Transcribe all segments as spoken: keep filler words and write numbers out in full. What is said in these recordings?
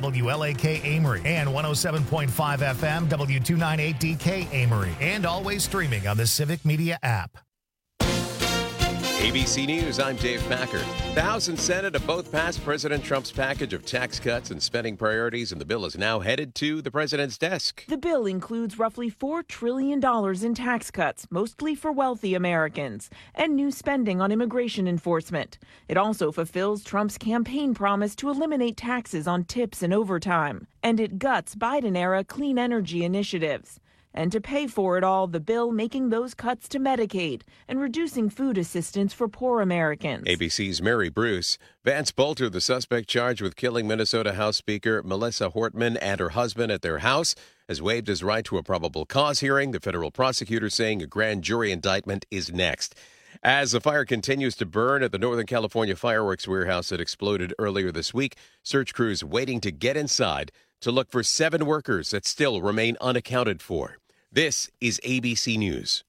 W L A K Amory, and one oh seven point five F M, W two ninety-eight D K Amory, and always streaming on the Civic Media app. A B C News, I'm Dave Packer. The House and Senate have both passed President Trump's package of tax cuts and spending priorities, and the bill is now headed to the president's desk. The bill includes roughly four trillion dollars in tax cuts, mostly for wealthy Americans, and new spending on immigration enforcement. It also fulfills Trump's campaign promise to eliminate taxes on tips and overtime, and it guts Biden-era clean energy initiatives. And to pay for it all, the bill making those cuts to Medicaid and reducing food assistance for poor Americans. A B C's Mary Bruce. Vance Bolter, the suspect charged with killing Minnesota House Speaker Melissa Hortman and her husband at their house, has waived his right to a probable cause hearing. The federal prosecutor saying a grand jury indictment is next. As the fire continues to burn at the Northern California fireworks warehouse that exploded earlier this week, search crews waiting to get inside to look for seven workers that still remain unaccounted for. This is A B C News.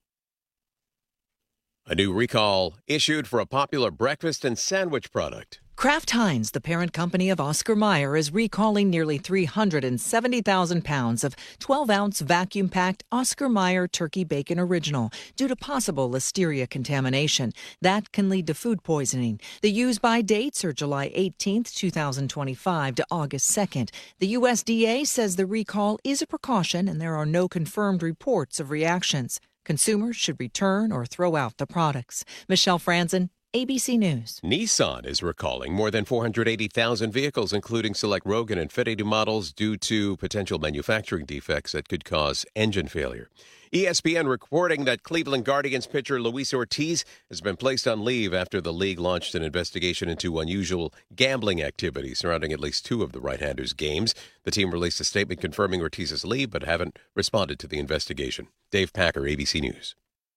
A new recall issued for a popular breakfast and sandwich product. Kraft Heinz, the parent company of Oscar Mayer, is recalling nearly three hundred seventy thousand pounds of twelve-ounce vacuum-packed Oscar Mayer Turkey Bacon Original due to possible listeria contamination. That can lead to food poisoning. The use-by dates are July eighteenth, twenty twenty-five to August second. The U S D A says the recall is a precaution and there are no confirmed reports of reactions. Consumers should return or throw out the products. Michelle Franzen, A B C News. Nissan is recalling more than four hundred eighty thousand vehicles, including select Rogue and Infiniti models, due to potential manufacturing defects that could cause engine failure. E S P N reporting that Cleveland Guardians pitcher Luis Ortiz has been placed on leave after the league launched an investigation into unusual gambling activity surrounding at least two of the right-handers' games. The team released a statement confirming Ortiz's leave, but haven't responded to the investigation. Dave Packer, A B C News.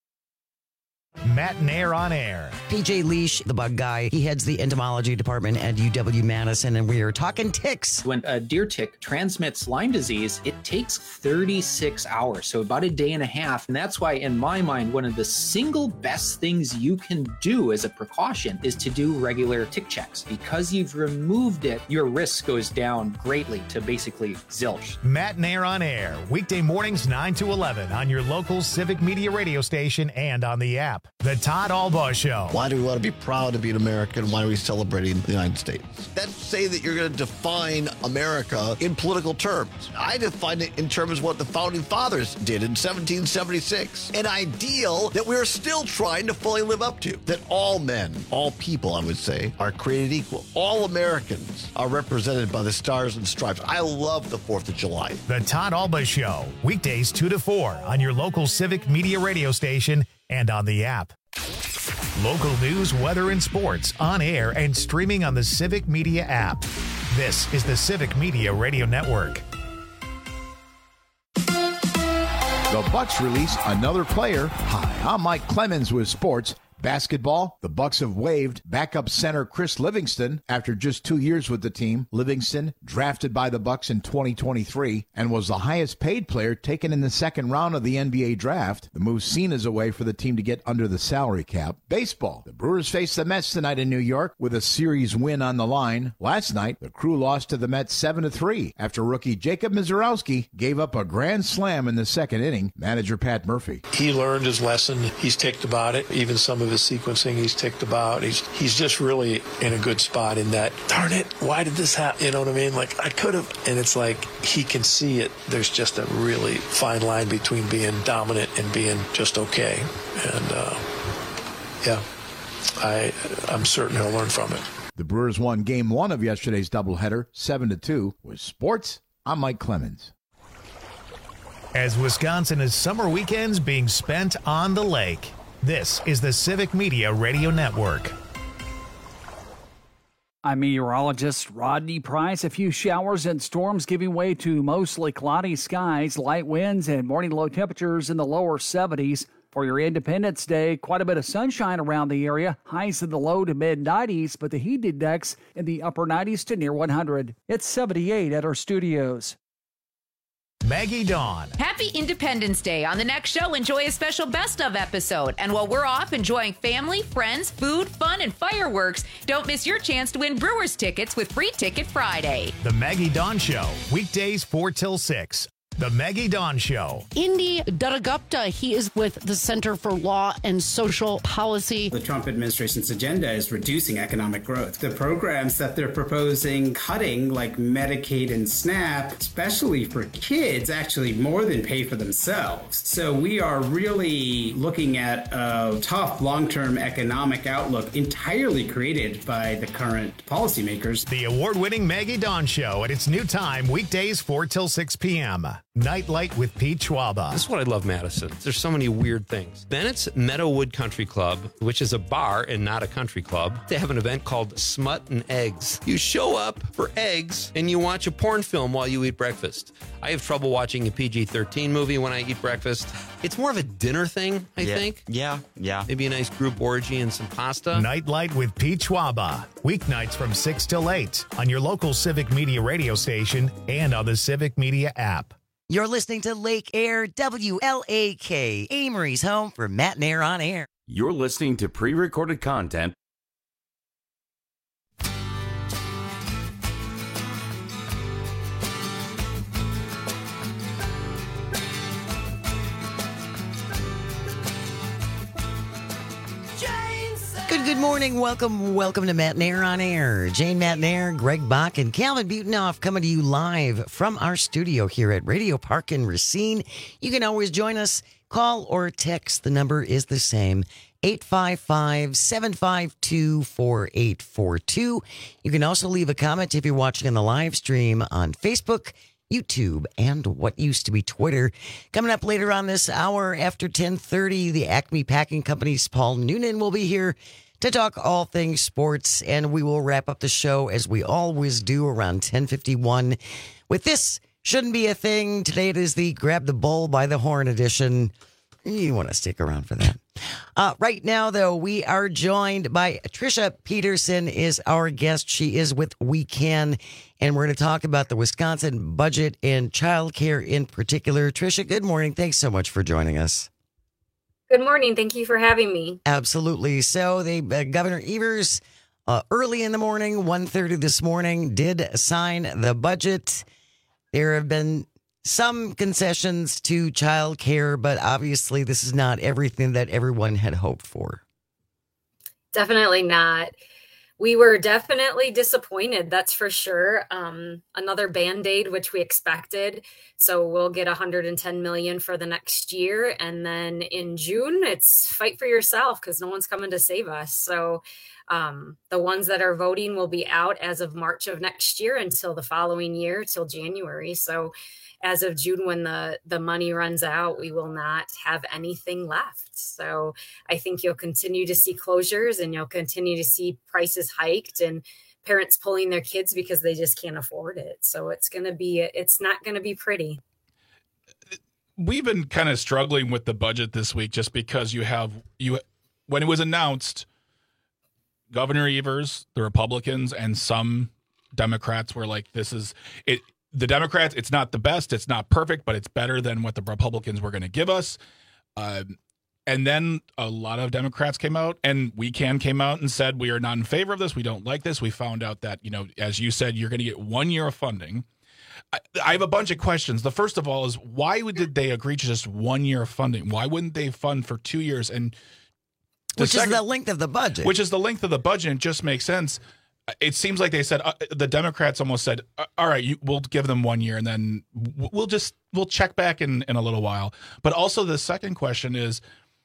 Matt Nair on air. P J Leash, the bug guy, he heads the entomology department at U W-Madison, and we are talking ticks. When a deer tick transmits Lyme disease, it takes thirty-six hours, so about a day and a half. And that's why, in my mind, one of the single best things you can do as a precaution is to do regular tick checks. Because you've removed it, your risk goes down greatly to basically zilch. Matt Nair on air, weekday mornings nine to eleven on your local Civic Media radio station and on the app. The Todd Albaugh Show. Why do we want to be proud to be an American? Why are we celebrating the United States? That's say that you're going to define America in political terms. I define it in terms of what the Founding Fathers did in seventeen seventy-six. An ideal that we're still trying to fully live up to. That all men, all people, I would say, are created equal. All Americans are represented by the stars and stripes. I love the fourth of July. The Todd Albaugh Show, weekdays two to four on your local Civic Media radio station and on the app. Local news, weather, and sports on air and streaming on the Civic Media app. This is the Civic Media Radio Network. The Bucks release another player. Hi, I'm Mike Clemens with sports. Basketball, the Bucks have waived backup center Chris Livingston after just two years with the team. Livingston, drafted by the Bucks in twenty twenty-three, and was the highest paid player taken in the second round of the N B A draft. The move seen as a way for the team to get under the salary cap. Baseball, the Brewers face the Mets tonight in New York with a series win on the line. Last night, the Crew lost to the Mets seven to three after rookie Jacob Mizorowski gave up a grand slam in the second inning. Manager Pat Murphy. He learned his lesson. He's ticked about it. Even some of his sequencing he's ticked about. He's he's just really in a good spot in that, darn it, why did this happen? You know what I mean? Like, I could have. And it's like he can see it. There's just a really fine line between being dominant and being just okay. And, uh, yeah, I, I'm certain he'll learn from it. The Brewers won game one of yesterday's doubleheader, seven to two. With sports, I'm Mike Clemens. As Wisconsin has summer weekends being spent on the lake, this is the Civic Media Radio Network. I'm meteorologist Rodney Price. A few showers and storms giving way to mostly cloudy skies, light winds, and morning low temperatures in the lower seventies. For your Independence Day, quite a bit of sunshine around the area. Highs in the low to mid nineties, but the heat index in the upper nineties to near one hundred. It's seventy-eight at our studios. Maggie Dawn. Happy Independence Day. On the next show, enjoy a special best of episode. And while we're off enjoying family, friends, food, fun, and fireworks, don't miss your chance to win Brewers tickets with Free Ticket Friday. The Maggie Dawn Show, weekdays four till six. The Maggie Dawn Show. Indy Dadagupta, he is with the Center for Law and Social Policy. The Trump administration's agenda is reducing economic growth. The programs that they're proposing cutting, like Medicaid and SNAP, especially for kids, actually more than pay for themselves. So we are really looking at a tough long-term economic outlook entirely created by the current policymakers. The award-winning Maggie Dawn Show at its new time, weekdays four till six p.m. Nightlight with Pete Schwaba. This is what I love, Madison. There's so many weird things. Bennett's Meadowood Country Club, which is a bar and not a country club, they have an event called Smut and Eggs. You show up for eggs and you watch a porn film while you eat breakfast. I have trouble watching a P G thirteen movie when I eat breakfast. It's more of a dinner thing, I yeah. think. Yeah, yeah. Maybe a nice group orgy and some pasta. Nightlight with Pete Schwaba. Weeknights from six till eight on your local Civic Media radio station and on the Civic Media app. You're listening to Lake Air W L A K, Amory's home for Matt and Air on Air. You're listening to pre-recorded content. Good, good morning. Welcome, welcome to Matt and Air on Air. Jane Matt and Air, Greg Bach, and Calvin Butenoff coming to you live from our studio here at Radio Park in Racine. You can always join us. Call or text. The number is the same, eight five five, seven five two, four eight four two. You can also leave a comment if you're watching on the live stream on Facebook, YouTube, and what used to be Twitter. Coming up later on this hour after ten thirty, the Acme Packing Company's Paul Noonan will be here to talk all things sports, and we will wrap up the show as we always do around ten fifty-one with This Shouldn't Be a Thing. Today it is the Grab the Bull by the Horn edition. You want to stick around for that. Uh, right now, though, we are joined by Tricia Peterson is our guest. She is with We Can, and we're going to talk about the Wisconsin budget and childcare in particular. Tricia, good morning. Thanks so much for joining us. Good morning. Thank you for having me. Absolutely. So the uh, Governor Evers, uh, early in the morning, one thirty this morning, did sign the budget. There have been some concessions to child care, but obviously this is not everything that everyone had hoped for. Definitely not. We were definitely disappointed, that's for sure. Um, another Band-Aid, which we expected. So we'll get one hundred ten million dollars for the next year. And then in June, it's fight for yourself because no one's coming to save us. So um, the ones that are voting will be out as of March of next year until the following year, till January. So as of June, when the, the money runs out, we will not have anything left. So I think you'll continue to see closures and you'll continue to see prices hiked and parents pulling their kids because they just can't afford it. So it's going to be, it's not going to be pretty. We've been kind of struggling with the budget this week just because you have, you when it was announced, Governor Evers, the Republicans, and some Democrats were like, this is it. The Democrats, it's not the best, it's not perfect, but it's better than what the Republicans were going to give us. Uh, and then a lot of Democrats came out, and We Can came out and said, we are not in favor of this. We don't like this. We found out that, you know, as you said, you're going to get one year of funding. I, I have a bunch of questions. The first of all is, why did they agree to just one year of funding? Why wouldn't they fund for two years? And Which second, is the length of the budget. Which is the length of the budget. It just makes sense. It seems like they said, uh, the Democrats almost said, all right, you, we'll give them one year and then we'll just, we'll check back in, in a little while. But also the second question is,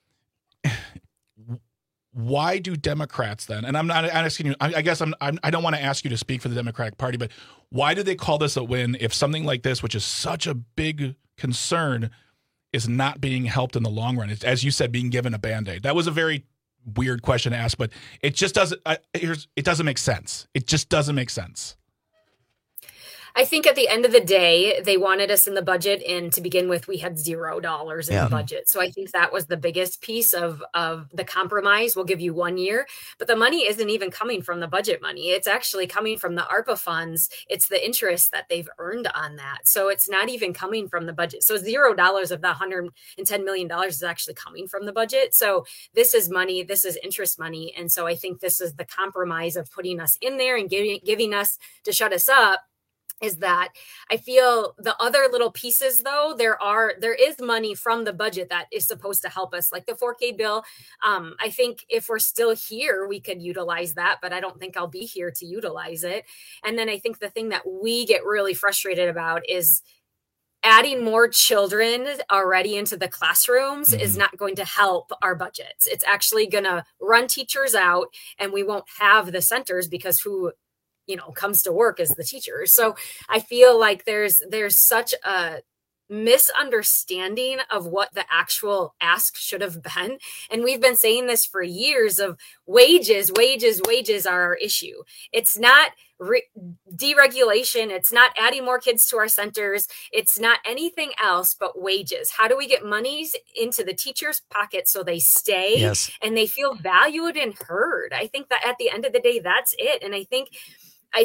why do Democrats then, and I'm not asking you, I, I guess I'm, I'm, I don't want to ask you to speak for the Democratic Party, but why do they call this a win if something like this, which is such a big concern, is not being helped in the long run? It's, as you said, being given a Band-Aid. That was a very weird question to ask, but it just doesn't, uh, here's, it doesn't make sense. It just doesn't make sense. I think at the end of the day, they wanted us in the budget, and to begin with, we had zero dollars in Yeah. the budget. So I think that was the biggest piece of of the compromise. We'll give you one year, but the money isn't even coming from the budget money. It's actually coming from the ARPA funds. It's the interest that they've earned on that. So it's not even coming from the budget. So zero dollars of the one hundred ten million dollars is actually coming from the budget. So this is money. This is interest money, and so I think this is the compromise of putting us in there and giving giving us to shut us up. Is that I feel the other little pieces, though, there are there is money from the budget that is supposed to help us, like the four K bill. Um, I think if we're still here, we could utilize that, but I don't think I'll be here to utilize it. And then I think the thing that we get really frustrated about is adding more children already into the classrooms mm-hmm. is not going to help our budgets. It's actually going to run teachers out, and we won't have the centers because who you know, comes to work as the teacher. So I feel like there's, there's such a misunderstanding of what the actual ask should have been. And we've been saying this for years of wages, wages, wages are our issue. It's not re- deregulation. It's not adding more kids to our centers. It's not anything else but wages. How do we get monies into the teachers' pockets so they stay yes. and they feel valued and heard? I think that at the end of the day, that's it. And I think I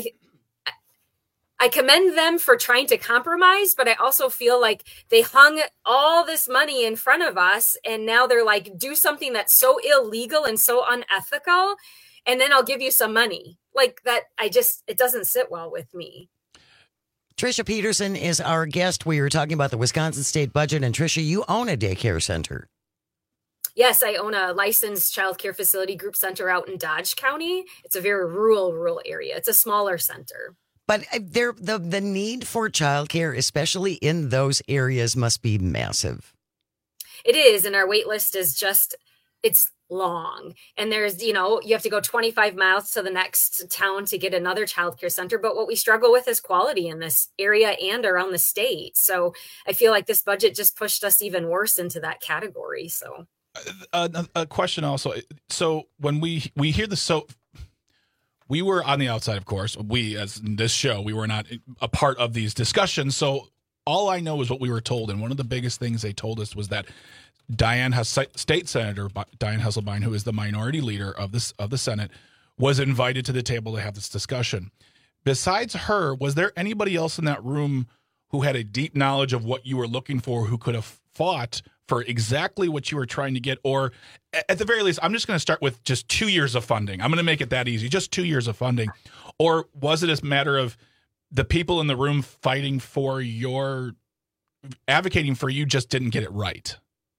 I commend them for trying to compromise, but I also feel like they hung all this money in front of us, and now they're like, do something that's so illegal and so unethical, and then I'll give you some money. Like that, I just, it doesn't sit well with me. Tricia Peterson is our guest. We were talking about the Wisconsin state budget, and Tricia, you own a daycare center. Yes, I own a licensed child care facility group center out in Dodge County. It's a very rural, rural area. It's a smaller center. But there, the, the need for childcare, especially in those areas, must be massive. It is. And our wait list is just, it's long. And there's, you know, you have to go twenty-five miles to the next town to get another childcare center. But what we struggle with is quality in this area and around the state. So I feel like this budget just pushed us even worse into that category. So. A, a question also. So when we we hear the so we were on the outside, of course. We, as in this show, we were not a part of these discussions. So all I know is what we were told, and one of the biggest things they told us was that Diane Hus- State Senator Diane Hesselbein, who is the minority leader of this of the Senate, was invited to the table to have this discussion. Besides her, was there anybody else in that room who had a deep knowledge of what you were looking for, who could have fought for exactly what you were trying to get? Or at the very least, I'm just going to start with just two years of funding. I'm going to make it that easy, just two years of funding. Or was it a matter of the people in the room fighting for your, advocating for you just didn't get it right?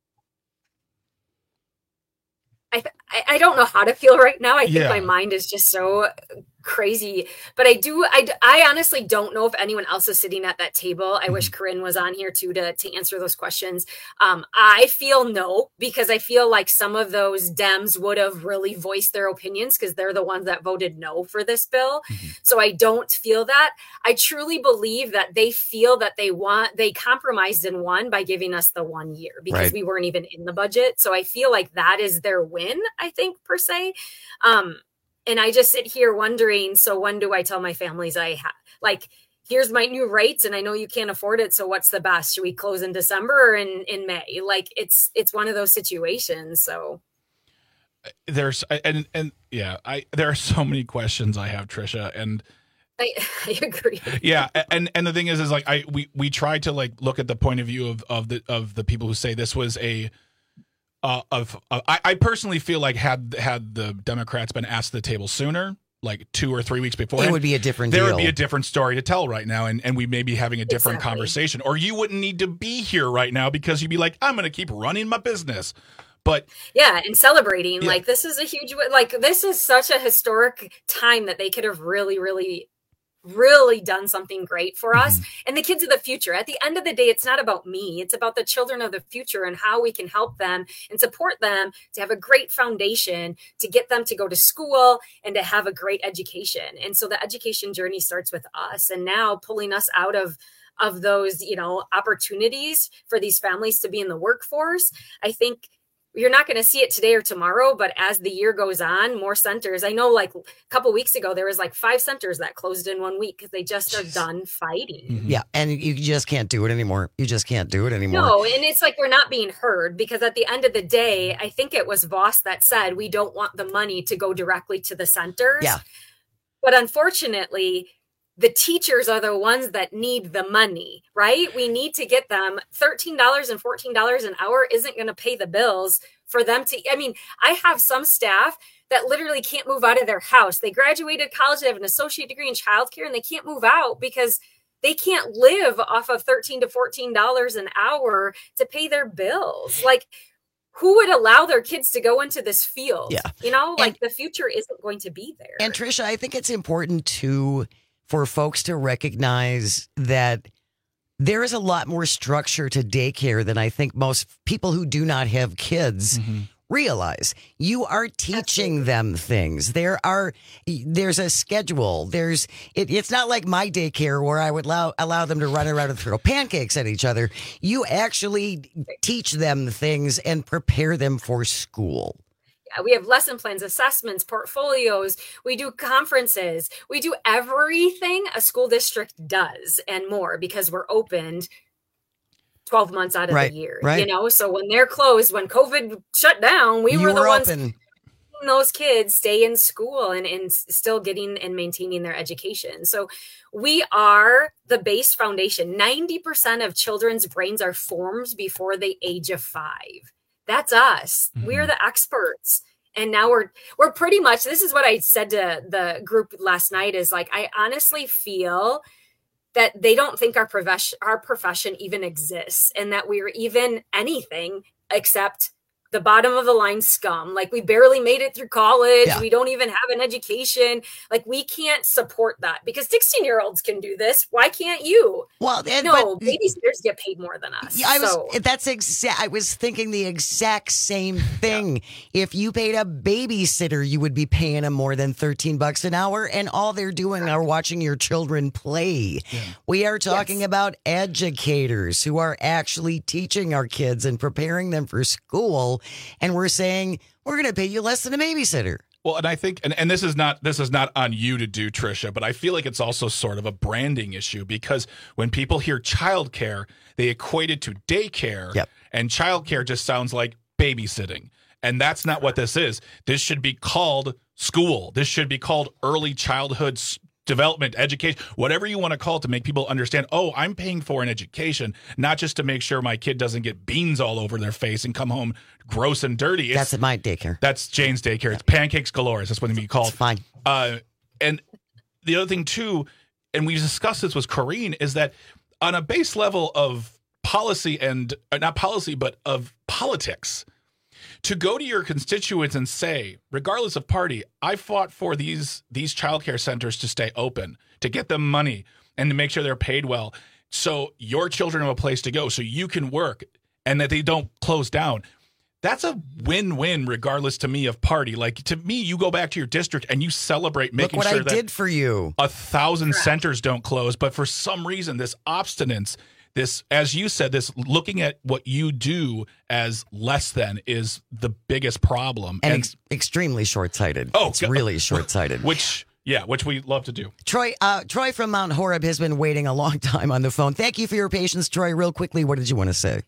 I, I don't know how to feel right now. I think Yeah. my mind is just so crazy, but I do, I, I honestly don't know if anyone else is sitting at that table. I wish Corinne was on here too, to, to answer those questions. Um, I feel no, because I feel like some of those Dems would have really voiced their opinions because they're the ones that voted no for this bill. Mm-hmm. So I don't feel that. I truly believe that they feel that they want, they compromised and won by giving us the one year because Right. we weren't even in the budget. So I feel like that is their win, I think, per se. Um, And I just sit here wondering, so when do I tell my families I have, like, here's my new rates and I know you can't afford it. So what's the best? Should we close in December or in, in May? Like it's, it's one of those situations. So There's, and, and yeah, I, there are so many questions I have, Tricia, and I, I agree. yeah. And, and the thing is, is like, I, we, we try to like look at the point of view of, of the, of the people who say this was a, Uh, of uh, I, I personally feel like had had the Democrats been asked to the table sooner, like two or three weeks before, It would be a different there deal. would be a different story to tell right now, and, and we may be having a different Exactly. conversation, or you wouldn't need to be here right now because you'd be like, I'm going to keep running my business. But yeah, and celebrating, Yeah. like this is a huge, like this is such a historic time that they could have really, really really done something great for us and the kids of the future. At the end of the day, it's not about me. It's about the children of the future and how we can help them and support them to have a great foundation, to get them to go to school and to have a great education. And so the education journey starts with us, and now pulling us out of of those, you know, opportunities for these families to be in the workforce. I think you're not going to see it today or tomorrow, but as the year goes on, more centers. I know like a couple weeks ago, there was like five centers that closed in one week because they just are done fighting. Mm-hmm. Yeah. And you just can't do it anymore. You just can't do it anymore. No. And it's like, we're not being heard because at the end of the day, I think it was Voss that said, we don't want the money to go directly to the centers. Yeah. But unfortunately, the teachers are the ones that need the money, right? We need to get them. thirteen dollars and fourteen dollars an hour isn't going to pay the bills for them to, I mean, I have some staff that literally can't move out of their house. They graduated college, they have an associate degree in childcare, and they can't move out because they can't live off of thirteen to fourteen dollars an hour to pay their bills. Like, who would allow their kids to go into this field? Yeah. You know, like and, the future isn't going to be there. And Tricia, I think it's important to for folks to recognize that there is a lot more structure to daycare than I think most people who do not have kids mm-hmm. realize. You are teaching them things. There are, there's a schedule. There's, it, it's not like my daycare where I would allow, allow them to run around and throw pancakes at each other. You actually teach them things and prepare them for school. We have lesson plans, assessments, portfolios. We do conferences. We do everything a school district does and more because we're opened twelve months out of right, the year. Right. You know, so when they're closed, when COVID shut down, we you were the were ones open. letting those kids stay in school and, and still getting and maintaining their education. So we are the base foundation. ninety percent of children's brains are formed before the age of five. That's us. Mm-hmm. We're the experts. And now we're, we're pretty much, this is what I said to the group last night is like, I honestly feel that they don't think our profession, our profession even exists and that we're even anything except the bottom of the line scum. Like we barely made it through college. Yeah. We don't even have an education. Like we can't support that because sixteen year olds can do this. Why can't you? Well, and, no, but, babysitters get paid more than us. Yeah, I was, so. that's exact. I was thinking the exact same thing. Yeah. If you paid a babysitter, you would be paying them more than thirteen bucks an hour. And all they're doing are watching your children play. Yeah. We are talking yes. about educators who are actually teaching our kids and preparing them for school. And we're saying we're going to pay you less than a babysitter. Well, and I think, and, and this is not this is not on you to do, Tricia, but I feel like it's also sort of a branding issue because when people hear childcare, they equate it to daycare, yep. and childcare just sounds like babysitting. And that's not what this is. This should be called school. This should be called early childhood development, education, whatever you want to call it to make people understand, oh, I'm paying for an education, not just to make sure my kid doesn't get beans all over their face and come home gross and dirty. It's, that's at my daycare. That's Jane's daycare. It's pancakes galore. That's what they called. It's fine. Uh, and the other thing, too, and we discussed this with Corrine, is that on a base level of policy and, uh, not policy, but of politics, to go to your constituents and say, regardless of party, I fought for these these childcare centers to stay open, to get them money, and to make sure they're paid well, so your children have a place to go, so you can work, and that they don't close down. That's a win-win, regardless to me of party. Like to me, you go back to your district and you celebrate making Look what sure I that did for you. a thousand Correct. centers don't close. But for some reason, this obstinance, this, as you said, this looking at what you do as less than is the biggest problem. And, and ex- extremely short-sighted. Oh, it's really short-sighted. Which, yeah, which we love to do. Troy, uh, Troy from Mount Horeb has been waiting a long time on the phone. Thank you for your patience, Troy. Real quickly, what did you want to say?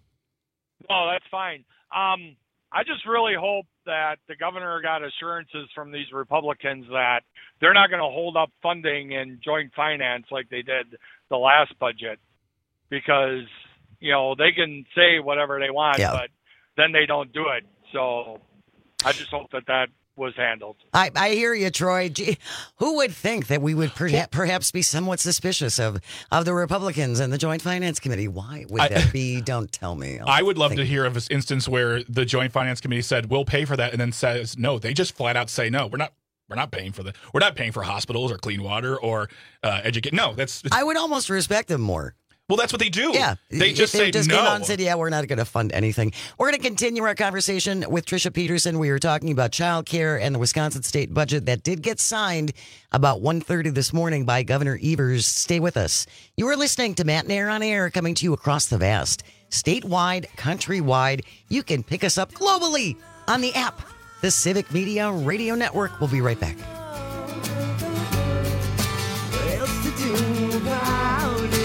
Oh, that's fine. Um, I just really hope that the governor got assurances from these Republicans that they're not going to hold up funding in joint finance like they did the last budget, because, you know, they can say whatever they want, yeah. but then they don't do it. So I just hope that that was handled. I, I hear you, Troy. Gee, who would think that we would perha- perhaps be somewhat suspicious of, of the Republicans and the Joint Finance Committee? Why would I, that be? Don't tell me. I'll I would love think. to hear of this instance where the Joint Finance Committee said, we'll pay for that, and then says, no, they just flat out say, no, we're not. We're not paying for the. We're not paying for hospitals or clean water or uh, educate. No, that's. I would almost respect them more. Well, that's what they do. Yeah. They just they say just no. came out and said, yeah, we're not going to fund anything. We're going to continue our conversation with Tricia Peterson. We were talking about childcare and the Wisconsin state budget that did get signed about one thirty this morning by Governor Evers. Stay with us. You are listening to Matt Nair on Air, coming to you across the vast, statewide, countrywide. You can pick us up globally on the app, the Civic Media Radio Network. We'll be right back. What else to do about it?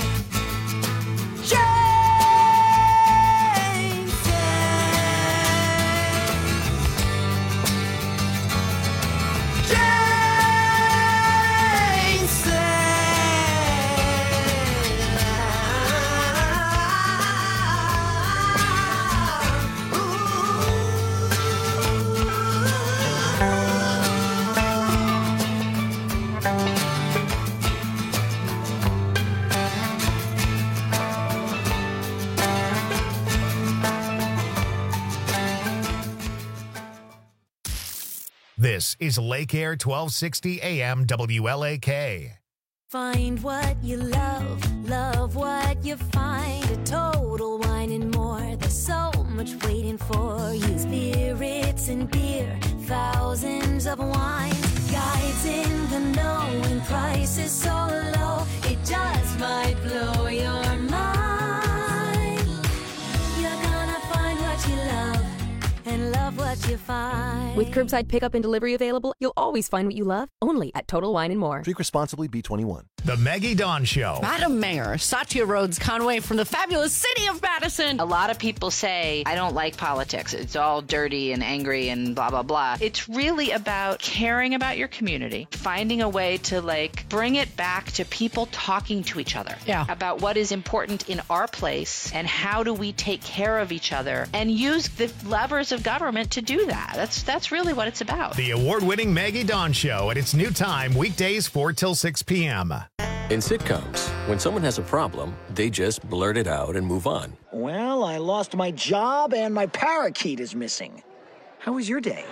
This is Lake Air twelve sixty A M W L A K. Find what you love, love what you find. A Total Wine and More. There's so much waiting for you. Spirits and beer, thousands of wines. Guides in the know and prices so low. It just might blow your mind. You're gonna find what you love and love what you find. With curbside pickup and delivery available, you'll always find what you love, only at Total Wine and More. Drink responsibly, B twenty-one. The Maggie Dawn Show. Madam Mayor, Satya Rhodes Conway from the fabulous city of Madison. A lot of people say, I don't like politics. It's all dirty and angry and blah, blah, blah. It's really about caring about your community, finding a way to, like, bring it back to people talking to each other. Yeah. About what is important in our place and how do we take care of each other and use the levers of government to do that. That's, that's really what it's about. The award-winning Maggie Dawn Show at its new time, weekdays four till six p.m. In sitcoms, when someone has a problem, they just blurt it out and move on. Well, I lost my job and my parakeet is missing. How was your day?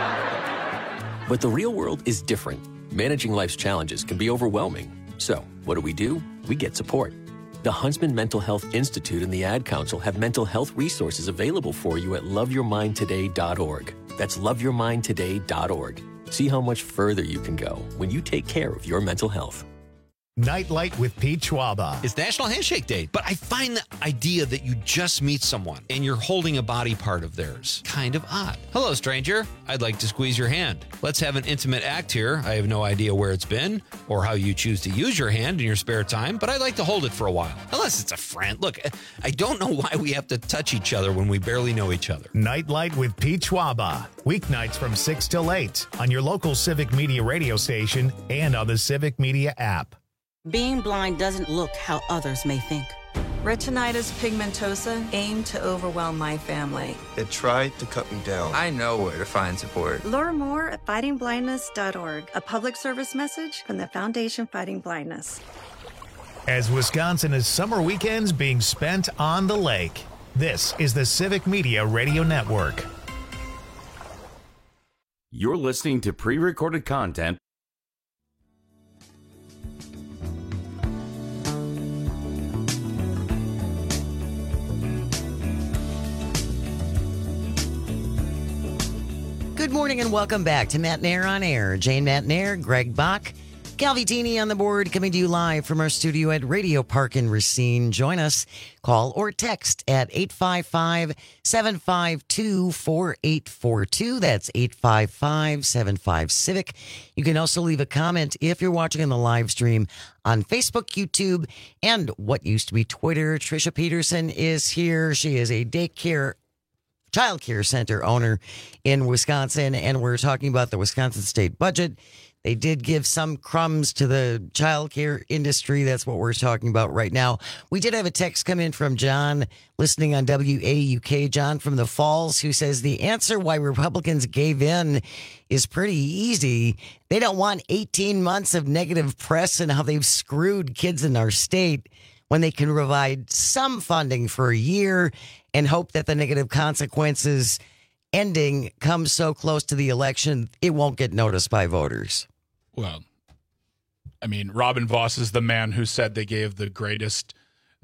But the real world is different. Managing life's challenges can be overwhelming. So, what do we do? We get support. The Huntsman Mental Health Institute and the Ad Council have mental health resources available for you at love your mind today dot org. That's love your mind today dot org. See how much further you can go when you take care of your mental health. Nightlight with Pete Schwaba. It's National Handshake Day, but I find the idea that you just meet someone and you're holding a body part of theirs kind of odd. Hello, stranger. I'd like to squeeze your hand. Let's have an intimate act here. I have no idea where it's been or how you choose to use your hand in your spare time, but I'd like to hold it for a while. Unless it's a friend. Look, I don't know why we have to touch each other when we barely know each other. Nightlight with Pete Schwaba. Weeknights from six till eight on your local Civic Media radio station and on the Civic Media app. Being blind doesn't look how others may think. Retinitis pigmentosa aimed to overwhelm my family. It tried to cut me down. I know where to find support. Learn more at fighting blindness dot org, a public service message from the Foundation Fighting Blindness. As Wisconsin is summer weekends being spent on the lake, this is the Civic Media Radio Network. You're listening to pre-recorded content. Good morning and welcome back to Matt Nair on Air. Jane Matt Nair, Greg Bach, Calvitini on the board, coming to you live from our studio at Radio Park in Racine. Join us, call or text at eight five five, seven five two, four eight four two. That's eight five five, seven five, CIVIC. You can also leave a comment if you're watching on the live stream on Facebook, YouTube, and what used to be Twitter. Tricia Peterson is here. She is a daycare child care center owner in Wisconsin, and we're talking about the Wisconsin state budget. They did give some crumbs to the child care industry. That's what we're talking about right now. We did have a text come in from John, listening on W A U K, John from the Falls, who says the answer why Republicans gave in is pretty easy. They don't want eighteen months of negative press and how they've screwed kids in our state when they can provide some funding for a year and hope that the negative consequences ending comes so close to the election, it won't get noticed by voters. Well, I mean, Robin Voss is the man who said they gave the greatest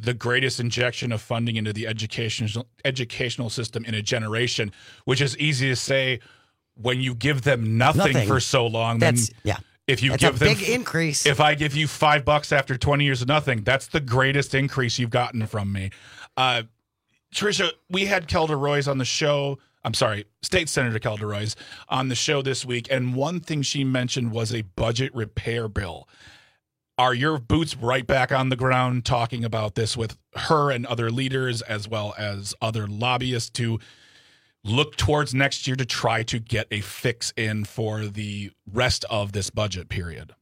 the greatest injection of funding into the educational educational system in a generation, which is easy to say when you give them nothing, Nothing. for so long. That's then yeah. If you That's give a them big increase. If I give you five bucks after twenty years of nothing, that's the greatest increase you've gotten from me. Uh, Tricia, we had Kelda Roys on the show. I'm sorry, State Senator Kelda Roys on the show this week, and one thing she mentioned was a budget repair bill. Are your boots right back on the ground talking about this with her and other leaders as well as other lobbyists to look towards next year to try to get a fix in for the rest of this budget period?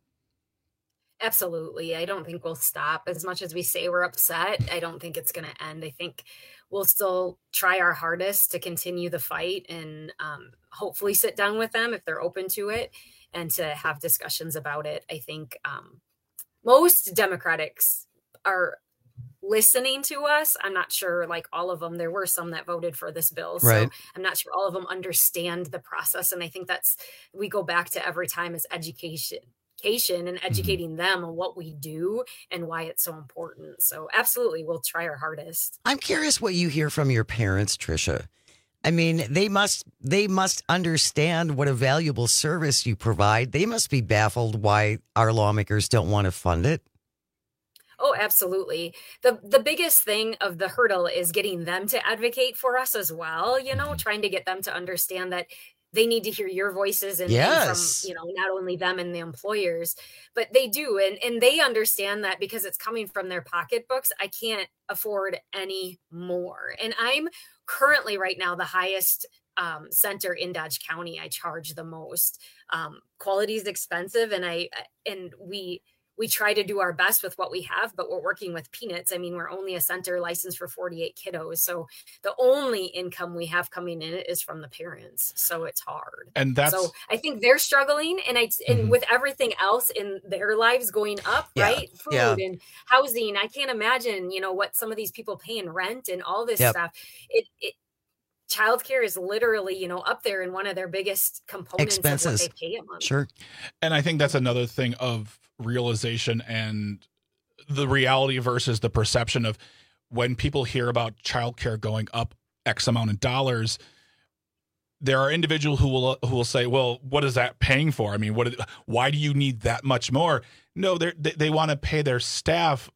Absolutely. I don't think we'll stop. As much as we say we're upset, I don't think it's going to end. I think we'll still try our hardest to continue the fight and um, hopefully sit down with them if they're open to it and to have discussions about it. I think um, most Democrats are listening to us. I'm not sure, like all of them, there were some that voted for this bill. So Right. I'm not sure all of them understand the process. And I think that's, we go back to every time is education. And educating them on what we do and why it's so important. So absolutely, we'll try our hardest. I'm curious what you hear from your parents, Tricia. I mean, they must they must understand what a valuable service you provide. They must be baffled why our lawmakers don't want to fund it. Oh, absolutely. The the biggest thing of the hurdle is getting them to advocate for us as well, you know, trying to get them to understand that they need to hear your voices and, and Yes. from, you know, not only them and the employers, but they do. And, and they understand that because it's coming from their pocketbooks, I can't afford any more. And I'm currently right now the highest um, center in Dodge County. I charge the most. Um, quality is expensive. And I, and we, we try to do our best with what we have, but we're working with peanuts. I mean, we're only a center licensed for forty-eight kiddos. So the only income we have coming in is from the parents. So it's hard. And that's so I think they're struggling. And I, and Mhm. with everything else in their lives going up, Yeah. right? Food Yeah. and housing. I can't imagine, you know, what some of these people pay in rent and all this Yep. stuff. It, it, childcare is literally, you know, up there in one of their biggest components Expenses. of what they pay a month. Sure. And I think that's another thing of realization and the reality versus the perception of when people hear about childcare going up X amount of dollars. There are individuals who will who will say, "Well, what is that paying for? I mean, what? Why do you need that much more?" No, they they want to pay their staff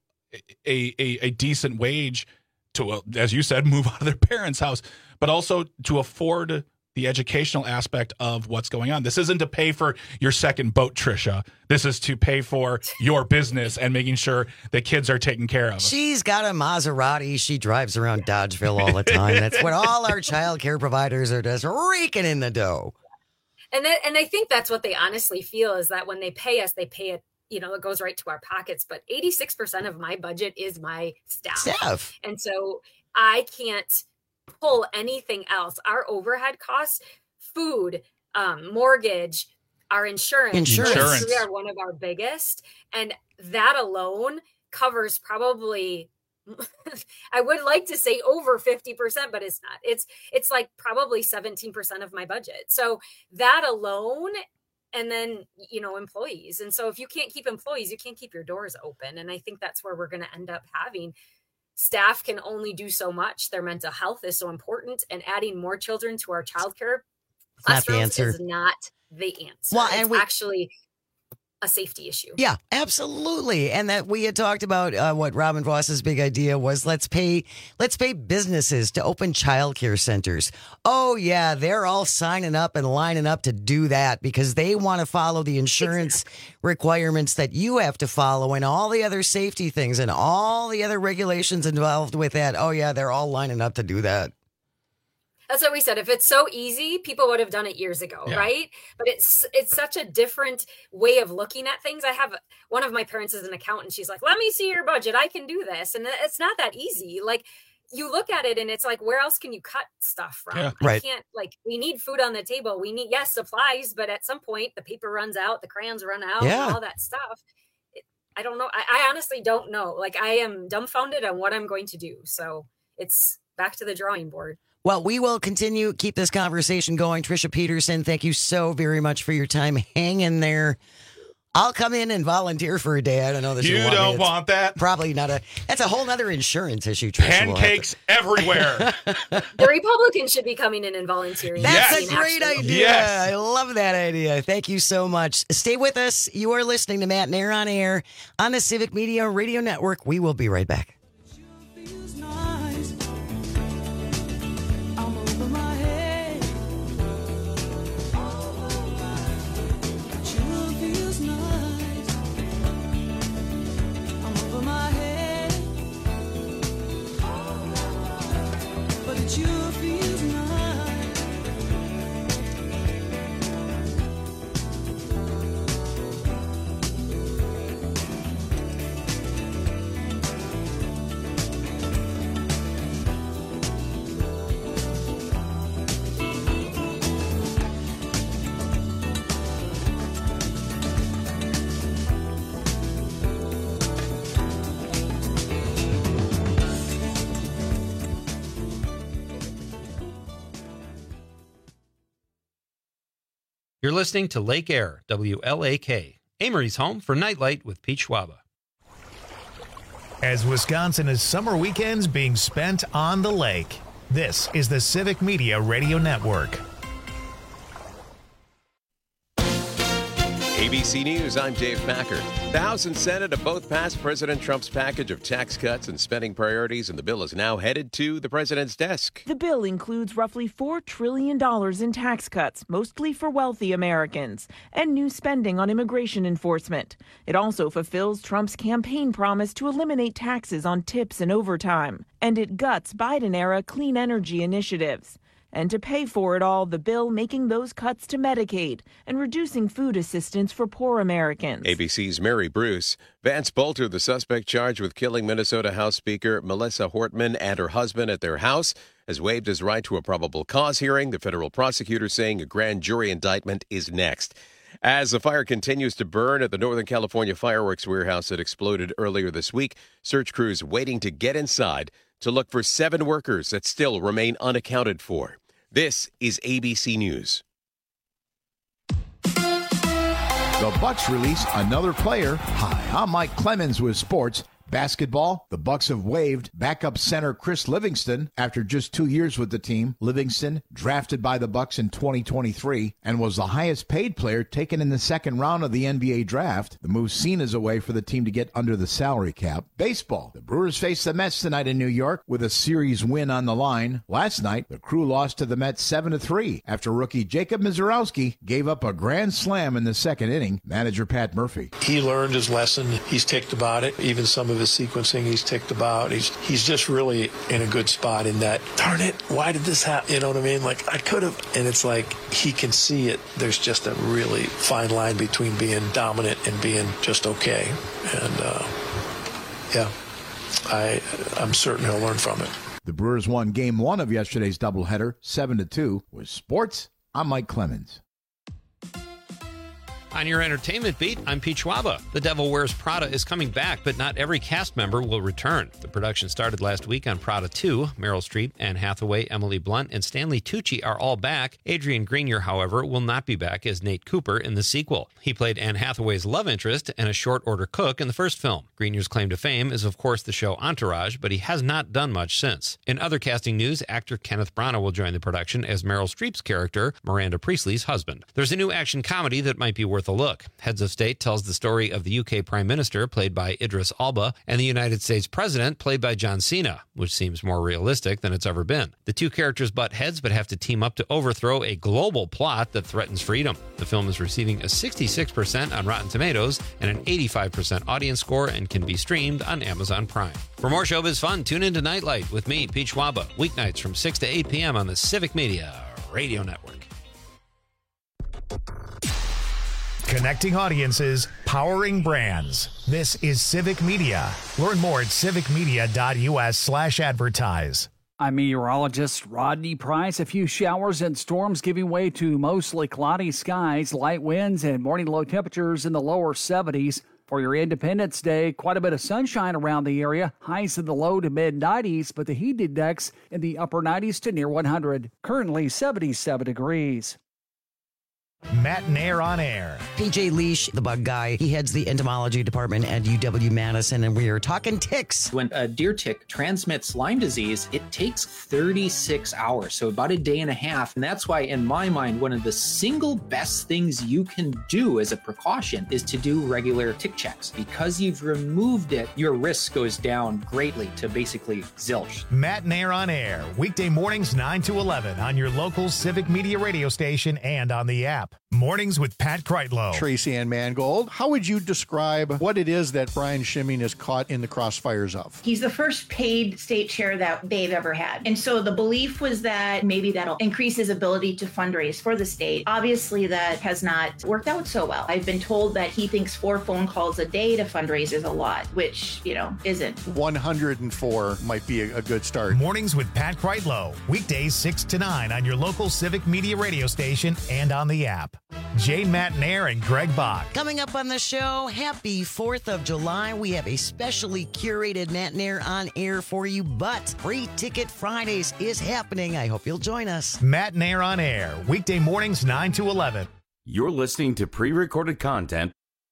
a, a a decent wage to, uh, as you said, move out of their parents' house, but also to afford the educational aspect of what's going on. This isn't to pay for your second boat, Tricia. This is to pay for your business and making sure the kids are taken care of. She's got a Maserati. She drives around Dodgeville all the time. That's what all our child care providers are just raking in the dough. And that, and I think that's what they honestly feel is that when they pay us, they pay it, you know, it goes right to our pockets. But eighty-six percent of my budget is my staff. Staff. And so I can't pull anything else. Our overhead costs, food, um, mortgage, our insurance. Insurance. those three are one of our biggest. And that alone covers probably I would like to say over fifty percent, but it's not. It's it's like probably seventeen percent of my budget. So that alone, and then, you know, employees. And so if you can't keep employees, you can't keep your doors open. And I think that's where we're going to end up having. Staff can only do so much. Their mental health is so important. And adding more children to our childcare Not the classrooms answer. is not the answer. Well, it's and we- actually a safety issue. Yeah, absolutely. And that we had talked about uh, what Robin Voss's big idea was let's pay let's pay businesses to open childcare centers. Oh yeah, they're all signing up and lining up to do that because they want to follow the insurance exactly. requirements that you have to follow and all the other safety things and all the other regulations involved with that. Oh yeah, they're all lining up to do that. That's what we said. If it's so easy, people would have done it years ago, yeah. right? But it's it's such a different way of looking at things. I have one of my parents is an accountant. She's like, let me see your budget. I can do this. And it's not that easy. Like you look at it and it's like, where else can you cut stuff from? Yeah, I right. can't, like, we need food on the table. We need, yes, supplies, but at some point the paper runs out, the crayons run out, yeah. and all that stuff. It, I don't know. I, I honestly don't know. Like I am dumbfounded on what I'm going to do. So it's back to the drawing board. Well, we will continue, keep this conversation going. Tricia Peterson, thank you so very much for your time. Hang in there. I'll come in and volunteer for a day. I don't know that you, You want don't me. It's want that? Probably not a. That's a whole other insurance issue. Tricia. Pancakes We'll everywhere. The Republicans should be coming in and volunteering. That's Yes. a great actually. idea. Yes. I love that idea. Thank you so much. Stay with us. You are listening to Matt Nair on Air on the Civic Media Radio Network. We will be right back. You're listening to Lake Air, W L A K, Amory's home for Nightlight with Pete Schwaba. As Wisconsin is summer weekends being spent on the lake, this is the Civic Media Radio Network. A B C News, I'm Dave Packer. The House and Senate have both passed President Trump's package of tax cuts and spending priorities, and the bill is now headed to the president's desk. The bill includes roughly four trillion dollars in tax cuts, mostly for wealthy Americans, and new spending on immigration enforcement. It also fulfills Trump's campaign promise to eliminate taxes on tips and overtime, and it guts Biden-era clean energy initiatives. And to pay for it all, the bill making those cuts to Medicaid and reducing food assistance for poor Americans. A B C's Mary Bruce. Vance Bolter, the suspect charged with killing Minnesota House Speaker Melissa Hortman and her husband at their house, has waived his right to a probable cause hearing. The federal prosecutor saying a grand jury indictment is next. As the fire continues to burn at the Northern California fireworks warehouse that exploded earlier this week, search crews waiting to get inside to look for seven workers that still remain unaccounted for. This is A B C News. The Bucks release another player. Hi, I'm Mike Clemens with sports. Basketball, the Bucks have waived backup center Chris Livingston after just two years with the team. Livingston, drafted by the Bucks in twenty twenty-three, and was the highest paid player taken in the second round of the N B A draft. The move seen as a way for the team to get under the salary cap. Baseball, the Brewers face the Mets tonight in New York with a series win on the line. Last night, the Crew lost to the Mets seven to three after rookie Jacob Mizorowski gave up a grand slam in the second inning. Manager Pat Murphy. He learned his lesson. He's ticked about it. Even some of his sequencing he's ticked about. He's he's just really in a good spot in that, darn it, why did this happen? You know what I mean? Like, I could have. And it's like he can see it. There's just a really fine line between being dominant and being just okay. And, uh, yeah, I, I'm certain he'll learn from it. The Brewers won game one of yesterday's doubleheader, seven to two. With sports, I'm Mike Clemens. On your entertainment beat, I'm Pete Schwaba. The Devil Wears Prada is coming back, but not every cast member will return. The production started last week on Prada two. Meryl Streep, Anne Hathaway, Emily Blunt, and Stanley Tucci are all back. Adrian Grenier, however, will not be back as Nate Cooper in the sequel. He played Anne Hathaway's love interest and a short-order cook in the first film. Grenier's claim to fame is, of course, the show Entourage, but he has not done much since. In other casting news, actor Kenneth Branagh will join the production as Meryl Streep's character, Miranda Priestley's husband. There's a new action comedy that might be worth a look. Heads of State tells the story of the U K Prime Minister, played by Idris Elba, and the United States President, played by John Cena, which seems more realistic than it's ever been. The two characters butt heads but have to team up to overthrow a global plot that threatens freedom. The film is receiving a sixty-six percent on Rotten Tomatoes and an eighty-five percent audience score and can be streamed on Amazon Prime. For more showbiz fun, tune into Nightlight with me, Pete Schwaba, weeknights from six to eight p.m. on the Civic Media Radio Network. Connecting audiences, powering brands. This is Civic Media. Learn more at civicmedia.us slash advertise. I'm meteorologist Rodney Price. A few showers and storms giving way to mostly cloudy skies, light winds, and morning low temperatures in the lower seventies. For your Independence Day, quite a bit of sunshine around the area. Highs in the low to mid nineties, but the heat index in the upper nineties to near one hundred. Currently seventy-seven degrees. Matt Nair on air. P J Leash, the bug guy, he heads the entomology department at U W-Madison, and we are talking ticks. When a deer tick transmits Lyme disease, it takes thirty-six hours, so about a day and a half. And that's why, in my mind, one of the single best things you can do as a precaution is to do regular tick checks. Because you've removed it, your risk goes down greatly to basically zilch. Matt Nair on air, weekday mornings nine to eleven on your local Civic Media radio station and on the app. Mornings with Pat Kreitlow. Tracy Ann Mangold, how would you describe what it is that Brian Schimming is caught in the crossfires of? He's the first paid state chair that they've ever had. And so the belief was that maybe that'll increase his ability to fundraise for the state. Obviously, that has not worked out so well. I've been told that he thinks four phone calls a day to fundraise is a lot, which, you know, isn't. one hundred four might be a, a good start. Mornings with Pat Kreitlow. Weekdays six to nine on your local Civic Media radio station and on the app. Jane Matt Nair and Greg Bach. Coming up on the show, happy fourth of July. We have a specially curated Matt Nair on air for you, but Free Ticket Fridays is happening. I hope you'll join us. Matt Nair on air, weekday mornings nine to eleven. You're listening to pre-recorded content.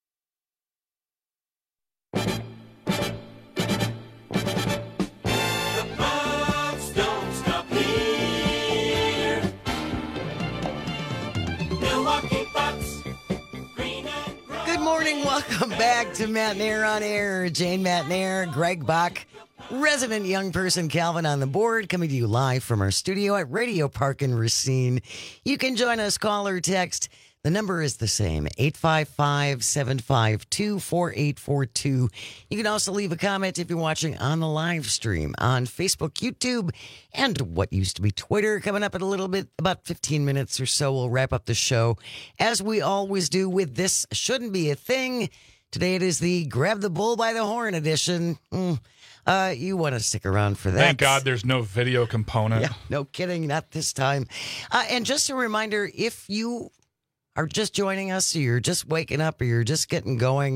Good morning. Welcome back to Matt Nair on air. Jane Matt Nair, Greg Bach, resident young person Calvin on the board, coming to you live from our studio at Radio Park in Racine. You can join us, call or text. The number is the same, eight five five, seven five two, four eight four two. You can also leave a comment if you're watching on the live stream on Facebook, YouTube, and what used to be Twitter. Coming up in a little bit, about fifteen minutes or so, we'll wrap up the show, as we always do with This Shouldn't Be a Thing. Today it is the Grab the Bull by the Horn edition. Mm. Uh, you want to stick around for that. Thank God there's no video component. Yeah, no kidding, not this time. Uh, and just a reminder, if you are just joining us, or you're just waking up, or you're just getting going,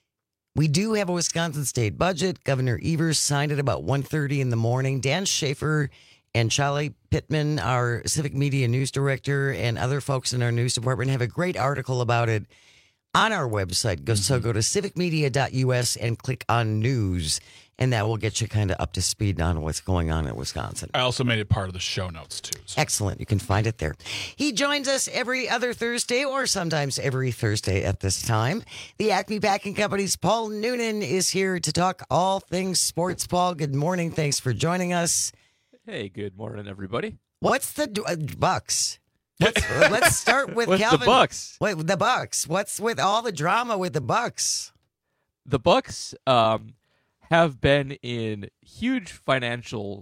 we do have a Wisconsin state budget. Governor Evers signed it about one thirty in the morning. Dan Schaefer and Charlie Pittman, our civic media news director, and other folks in our news department have a great article about it on our website. Go, so go to civic media dot U S and click on news, and that will get you kind of up to speed on what's going on in Wisconsin. I also made it part of the show notes, too. So. Excellent. You can find it there. He joins us every other Thursday, or sometimes every Thursday at this time. The Acme Packing Company's Paul Noonan is here to talk all things sports. Paul, good morning. Thanks for joining us. Hey, good morning, everybody. What's the uh, Bucks? Let's, let's start with What's Calvin. the Bucks? Wait, the Bucks. What's with all the drama with the Bucks? The Bucks um, have been in huge financial,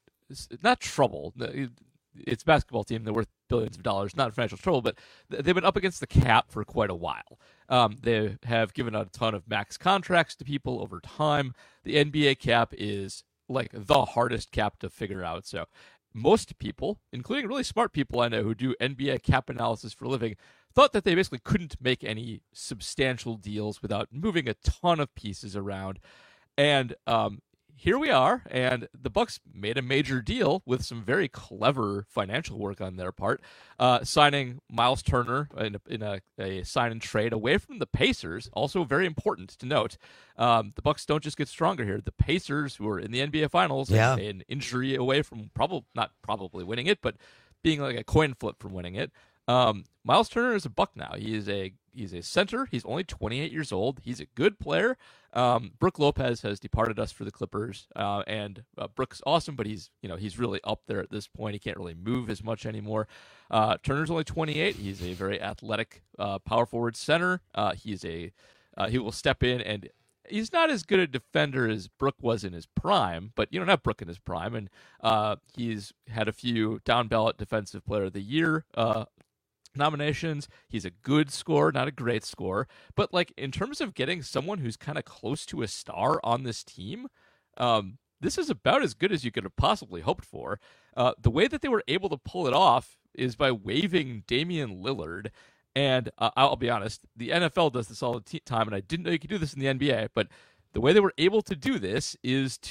not trouble. It's a basketball team. They're worth billions of dollars, not financial trouble, but they've been up against the cap for quite a while. Um, they have given out a ton of max contracts to people over time. The N B A cap is like the hardest cap to figure out. So most people, including really smart people I know who do N B A cap analysis for a living, thought that they basically couldn't make any substantial deals without moving a ton of pieces around. And um, here we are, and the Bucks made a major deal with some very clever financial work on their part, uh, signing Miles Turner in, a, in a, a sign and trade away from the Pacers. Also very important to note, um, the Bucks don't just get stronger here. The Pacers, who are in the N B A Finals, yeah. an injury away from probably not probably winning it, but being like a coin flip from winning it. Um, Miles Turner is a Buck now. He is a he's a center. He's only twenty-eight years old. He's a good player. Um, Brook Lopez has departed us for the Clippers, uh, and uh, Brook's awesome, but he's you know he's really up there at this point. He can't really move as much anymore. Uh, Turner's only twenty-eight. He's a very athletic uh, power forward center. Uh, he's a uh, he will step in, and he's not as good a defender as Brook was in his prime, but you don't have Brook in his prime, and uh, he's had a few down ballot defensive player of the year uh, nominations. He's a good scorer, not a great scorer, but like in terms of getting someone who's kind of close to a star on this team, um, this is about as good as you could have possibly hoped for. Uh, the way that they were able to pull it off is by waiving Damian Lillard. And uh, I'll be honest, the N F L does this all the t- time, and I didn't know you could do this in the N B A, but the way they were able to do this is to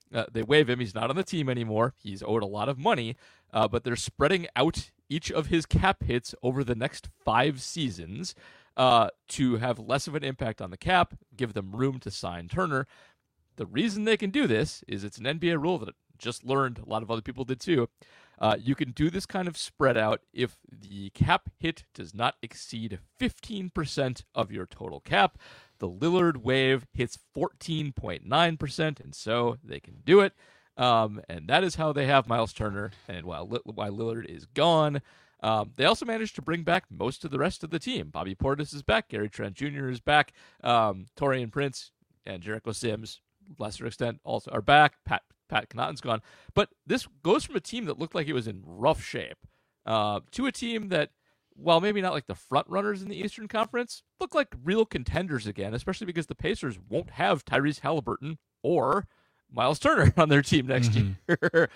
Uh, they waive him. He's not on the team anymore. He's owed a lot of money, uh, but they're spreading out each of his cap hits over the next five seasons uh, to have less of an impact on the cap, give them room to sign Turner. The reason they can do this is it's an N B A rule that I just learned, a lot of other people did too. Uh, you can do this kind of spread out if the cap hit does not exceed fifteen percent of your total cap. The Lillard waive hits fourteen point nine percent, and so they can do it. Um, and that is how they have Miles Turner. And while, while Lillard is gone, um, they also managed to bring back most of the rest of the team. Bobby Portis is back. Gary Trent Junior is back. Um, Taurean Prince and Jericho Sims, lesser extent, also are back. Pat Pat Connaughton's gone. But this goes from a team that looked like it was in rough shape uh, to a team that, while maybe not like the front runners in the Eastern Conference, look like real contenders again, especially because the Pacers won't have Tyrese Halliburton or Miles Turner on their team next mm-hmm. year.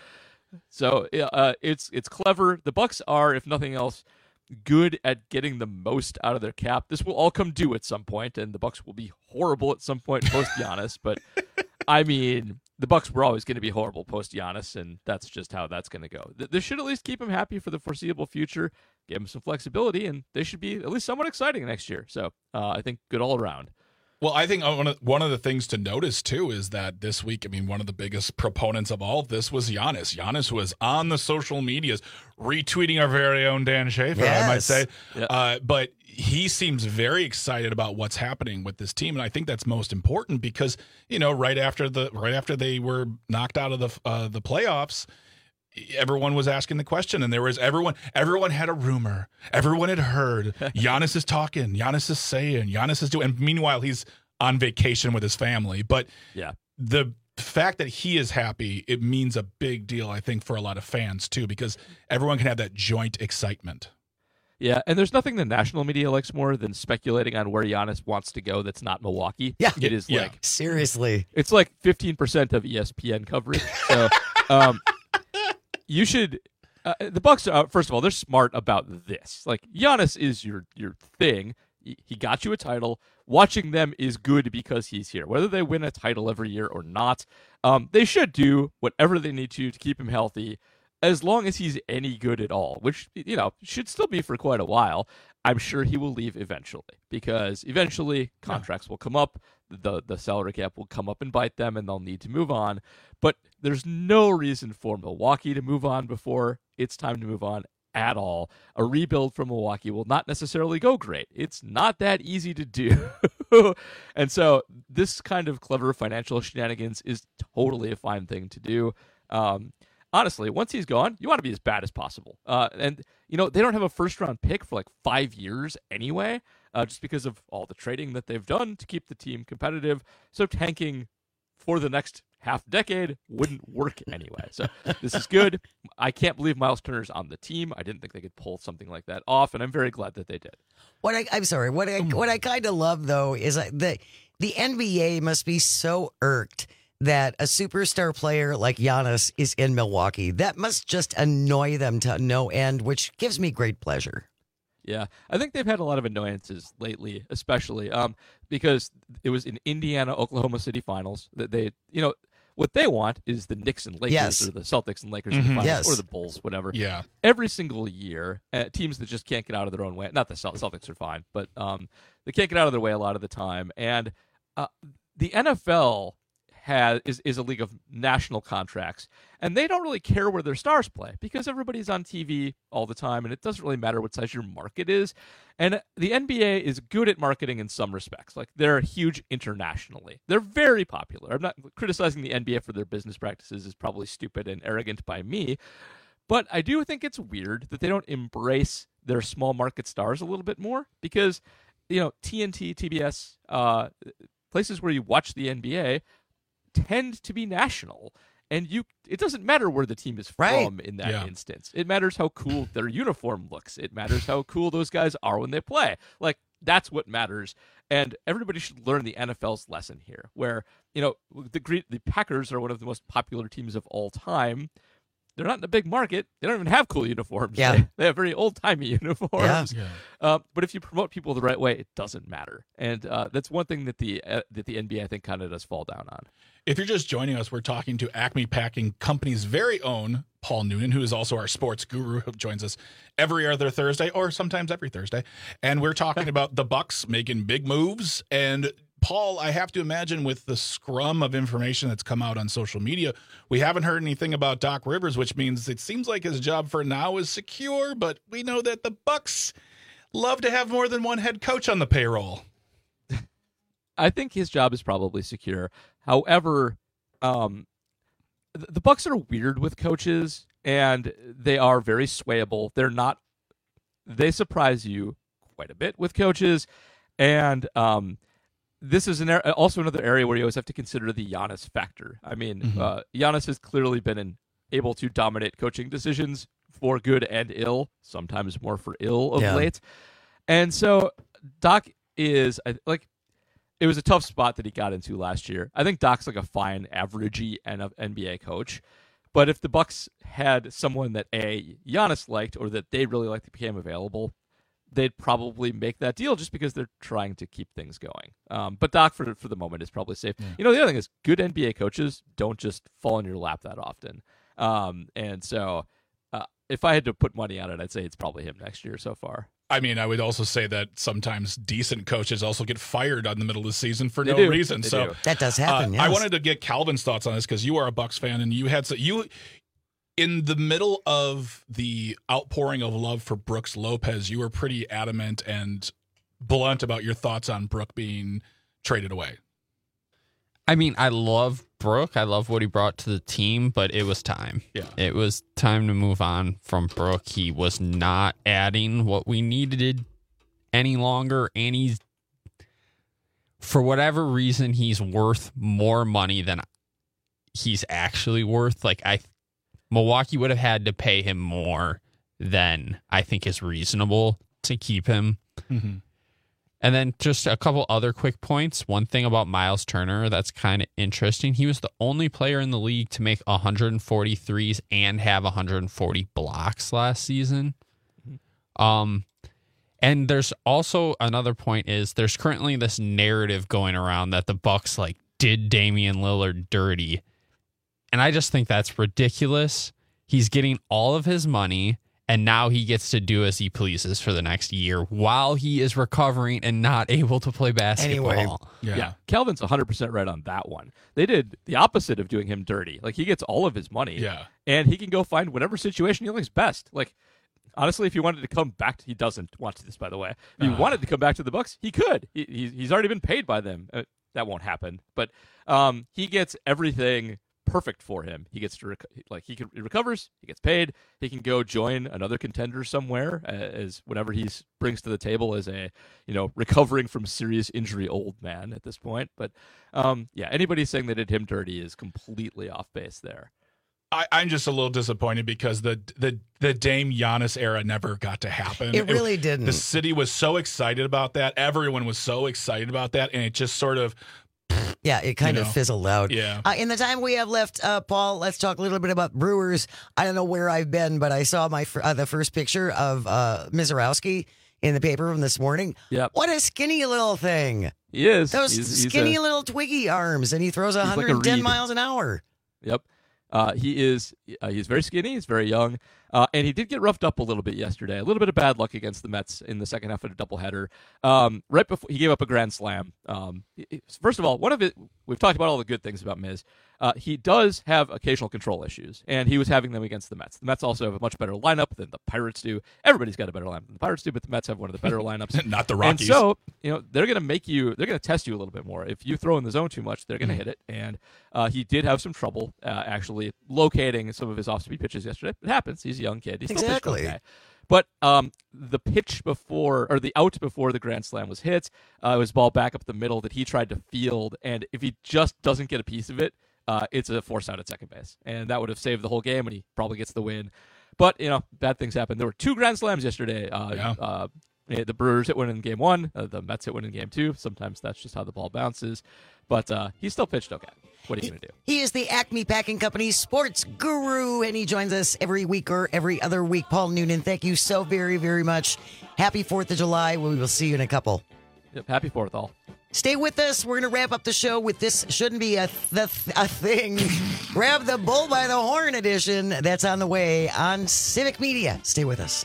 So uh, it's it's clever. The Bucks are, if nothing else, good at getting the most out of their cap. This will all come due at some point, and the Bucks will be horrible at some point post Giannis. But I mean, the Bucks were always going to be horrible post Giannis, and that's just how that's going to go. This should at least keep him happy for the foreseeable future, give him some flexibility, and they should be at least somewhat exciting next year. So uh, I think good all around. Well, I think one of, one of the things to notice, too, is that this week, I mean, one of the biggest proponents of all of this was Giannis. Giannis was on the social medias retweeting our very own Dan Schaefer, yes. I might say. Yep. Uh, but he seems very excited about what's happening with this team, and I think that's most important because, you know, right after the right after they were knocked out of the uh, the playoffs, everyone was asking the question, and there was everyone everyone had a rumor. Everyone had heard Giannis is talking, Giannis is saying, Giannis is doing, and meanwhile he's on vacation with his family. But yeah, the fact that he is happy, it means a big deal, I think, for a lot of fans too, because everyone can have that joint excitement. Yeah, and there's nothing the national media likes more than speculating on where Giannis wants to go that's not Milwaukee. Yeah. It is yeah. like... Seriously. It's like fifteen percent of E S P N coverage. So um, you should... Uh, the Bucks, are, first of all, they're smart about this. Like, Giannis is your, your thing. He got you a title. Watching them is good because he's here. Whether they win a title every year or not, um, they should do whatever they need to to keep him healthy, as long as he's any good at all, which, you know, should still be for quite a while. I'm sure he will leave eventually, because eventually contracts will come up, the the salary cap will come up and bite them, and they'll need to move on. But there's no reason for Milwaukee to move on before it's time to move on at all. A rebuild from Milwaukee will not necessarily go great. It's not that easy to do. And so this kind of clever financial shenanigans is totally a fine thing to do. Um, Honestly, once he's gone, you want to be as bad as possible. Uh, and, you know, they don't have a first-round pick for like five years anyway, uh, just because of all the trading that they've done to keep the team competitive. So tanking for the next half decade wouldn't work anyway. So this is good. I can't believe Miles Turner's on the team. I didn't think they could pull something like that off, and I'm very glad that they did. What I, I'm sorry. What I, what I kind of love, though, is that the N B A must be so irked that a superstar player like Giannis is in Milwaukee. That must just annoy them to no end, which gives me great pleasure. Yeah, I think they've had a lot of annoyances lately, especially um, because it was in Indiana, Oklahoma City finals that they, you know, what they want is the Knicks and Lakers yes. or the Celtics and Lakers mm-hmm. in the finals yes. or the Bulls, whatever. Yeah. Every single year, uh, teams that just can't get out of their own way. Not the Celtics are fine, but um, they can't get out of their way a lot of the time. And uh, the N F L Has, is, is a league of national contracts, and they don't really care where their stars play because everybody's on T V all the time, and it doesn't really matter what size your market is. And the N B A is good at marketing in some respects. Like, they're huge internationally. They're very popular. I'm not criticizing the N B A for their business practices is probably stupid and arrogant by me, but I do think it's weird that they don't embrace their small market stars a little bit more because, you know, T N T, T B S, uh, places where you watch the N B A tend to be national, and you it doesn't matter where the team is from right. in that yeah. instance. It matters how cool their uniform looks. It matters how cool those guys are when they play. Like, that's what matters, and everybody should learn the N F L's lesson here, where, you know, the the Packers are one of the most popular teams of all time. They're not in a big market. They don't even have cool uniforms. Yeah. They, they have very old-timey uniforms. Yeah. Uh, but if you promote people the right way, it doesn't matter. And uh, that's one thing that the uh, that the N B A, I think, kind of does fall down on. If you're just joining us, we're talking to Acme Packing Company's very own Paul Noonan, who is also our sports guru, who joins us every other Thursday or sometimes every Thursday. And we're talking about the Bucks making big moves. And Paul, I have to imagine with the scrum of information that's come out on social media, we haven't heard anything about Doc Rivers, which means it seems like his job for now is secure. But we know that the Bucks love to have more than one head coach on the payroll. I think his job is probably secure. However, um, the, the Bucks are weird with coaches, and they are very swayable. They're not. They surprise you quite a bit with coaches, and um, this is an also another area where you always have to consider the Giannis factor. I mean, mm-hmm. uh, Giannis has clearly been in, able to dominate coaching decisions for good and ill, sometimes more for ill of yeah. late, and so Doc is like. It was a tough spot that he got into last year. I think Doc's like a fine, averagey N B A coach. But if the Bucks had someone that A, Giannis liked or that they really liked that became available, they'd probably make that deal just because they're trying to keep things going. Um, but Doc, for for the moment, is probably safe. Yeah. You know, the other thing is good N B A coaches don't just fall in your lap that often. Um, and so uh, if I had to put money on it, I'd say it's probably him next year so far. I mean, I would also say that sometimes decent coaches also get fired on the middle of the season for they no do. reason. They so do. That does happen. Uh, yes. I wanted to get Calvin's thoughts on this because you are a Bucks fan, and you had so you in the middle of the outpouring of love for Brooks Lopez, you were pretty adamant and blunt about your thoughts on Brook being traded away. I mean, I love Brook. I love what he brought to the team, but it was time. Yeah. It was time to move on from Brook. He was not adding what we needed any longer, and he's, for whatever reason, he's worth more money than he's actually worth. Like, I, Milwaukee would have had to pay him more than I think is reasonable to keep him. Mm-hmm. And then just a couple other quick points. One thing about Miles Turner that's kind of interesting. He was the only player in the league to make one hundred forty threes and have one hundred forty blocks last season. Mm-hmm. Um, and there's also another point is there's currently this narrative going around that the Bucks like did Damian Lillard dirty. And I just think that's ridiculous. He's getting all of his money. And now he gets to do as he pleases for the next year while he is recovering and not able to play basketball. Anyway, yeah. yeah, Calvin's one hundred percent right on that one. They did the opposite of doing him dirty. Like, he gets all of his money, yeah, and he can go find whatever situation he likes best. Like, honestly, if he wanted to come back, to, he doesn't want to this, by the way. If he uh. wanted to come back to the Bucks, he could. He, he, he's already been paid by them. Uh, that won't happen. But um, he gets everything perfect for him. He gets to rec- like he can he recovers, he gets paid, he can go join another contender somewhere uh, as whatever he brings to the table as a, you know, recovering from serious injury old man at this point. But um yeah, anybody saying they did him dirty is completely off base there. I, I'm just a little disappointed because the the the Dame Giannis era never got to happen. It really it, didn't. The city was so excited about that. Everyone was so excited about that, and it just sort of Yeah, it kind you of know, fizzled out. Yeah. Uh, in the time we have left, uh, Paul, let's talk a little bit about Brewers. I don't know where I've been, but I saw my uh, the first picture of uh, Mizorowski in the paper from this morning. Yep. What a skinny little thing. He is. Those he's, skinny he's a, little twiggy arms, and he throws one hundred ten like miles an hour. Yep. Uh, he is uh, he's very skinny, he's very young, uh, and he did get roughed up a little bit yesterday. A little bit of bad luck against the Mets in the second half of a doubleheader. Um, right before he gave up a grand slam. Um, he, first of all, one of it, we've talked about all the good things about Miz. Uh, he does have occasional control issues, and he was having them against the Mets. The Mets also have a much better lineup than the Pirates do. Everybody's got a better lineup than the Pirates do, but the Mets have one of the better lineups. Not the Rockies. And so, you know, they're going to make you, they're going to test you a little bit more. If you throw in the zone too much, they're going to mm-hmm. hit it. And uh, he did have some trouble uh, actually locating some of his off-speed pitches yesterday. It happens. He's a young kid. He's still exactly. a pitch guy. But um, the pitch before, or the out before the grand slam was hit, uh, it was ball back up the middle that he tried to field. And if he just doesn't get a piece of it, Uh, it's a force out at second base, and that would have saved the whole game, and he probably gets the win. But, you know, bad things happen. There were two grand slams yesterday. Uh, yeah. uh, the Brewers hit one in game one. Uh, the Mets hit one in game two. Sometimes that's just how the ball bounces. But uh, he still pitched okay. What are you going to do? He is the Acme Packing Company sports guru, and he joins us every week or every other week. Paul Noonan, thank you so very, very much. Happy fourth of July. We will see you in a couple. Yep, happy fourth, all. Stay with us. We're going to wrap up the show with this shouldn't be a, th- a thing. Grab the bull by the horn edition. That's on the way on Civic Media. Stay with us.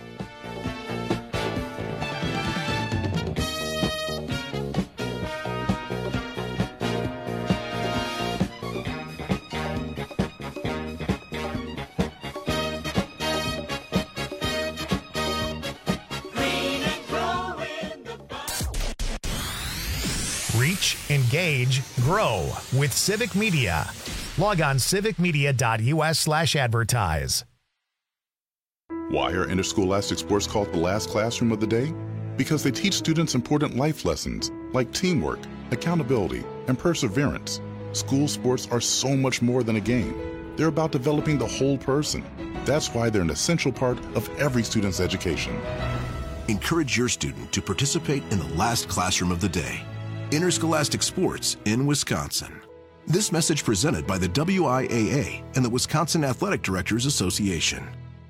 Reach, engage, grow with Civic Media. Log on civicmedia.us slash advertise. Why are interscholastic sports called the last classroom of the day? Because they teach students important life lessons like teamwork, accountability, and perseverance. School sports are so much more than a game. They're about developing the whole person. That's why they're an essential part of every student's education. Encourage your student to participate in the last classroom of the day. Interscholastic sports in Wisconsin. This message presented by the W I A A and the Wisconsin Athletic Directors Association.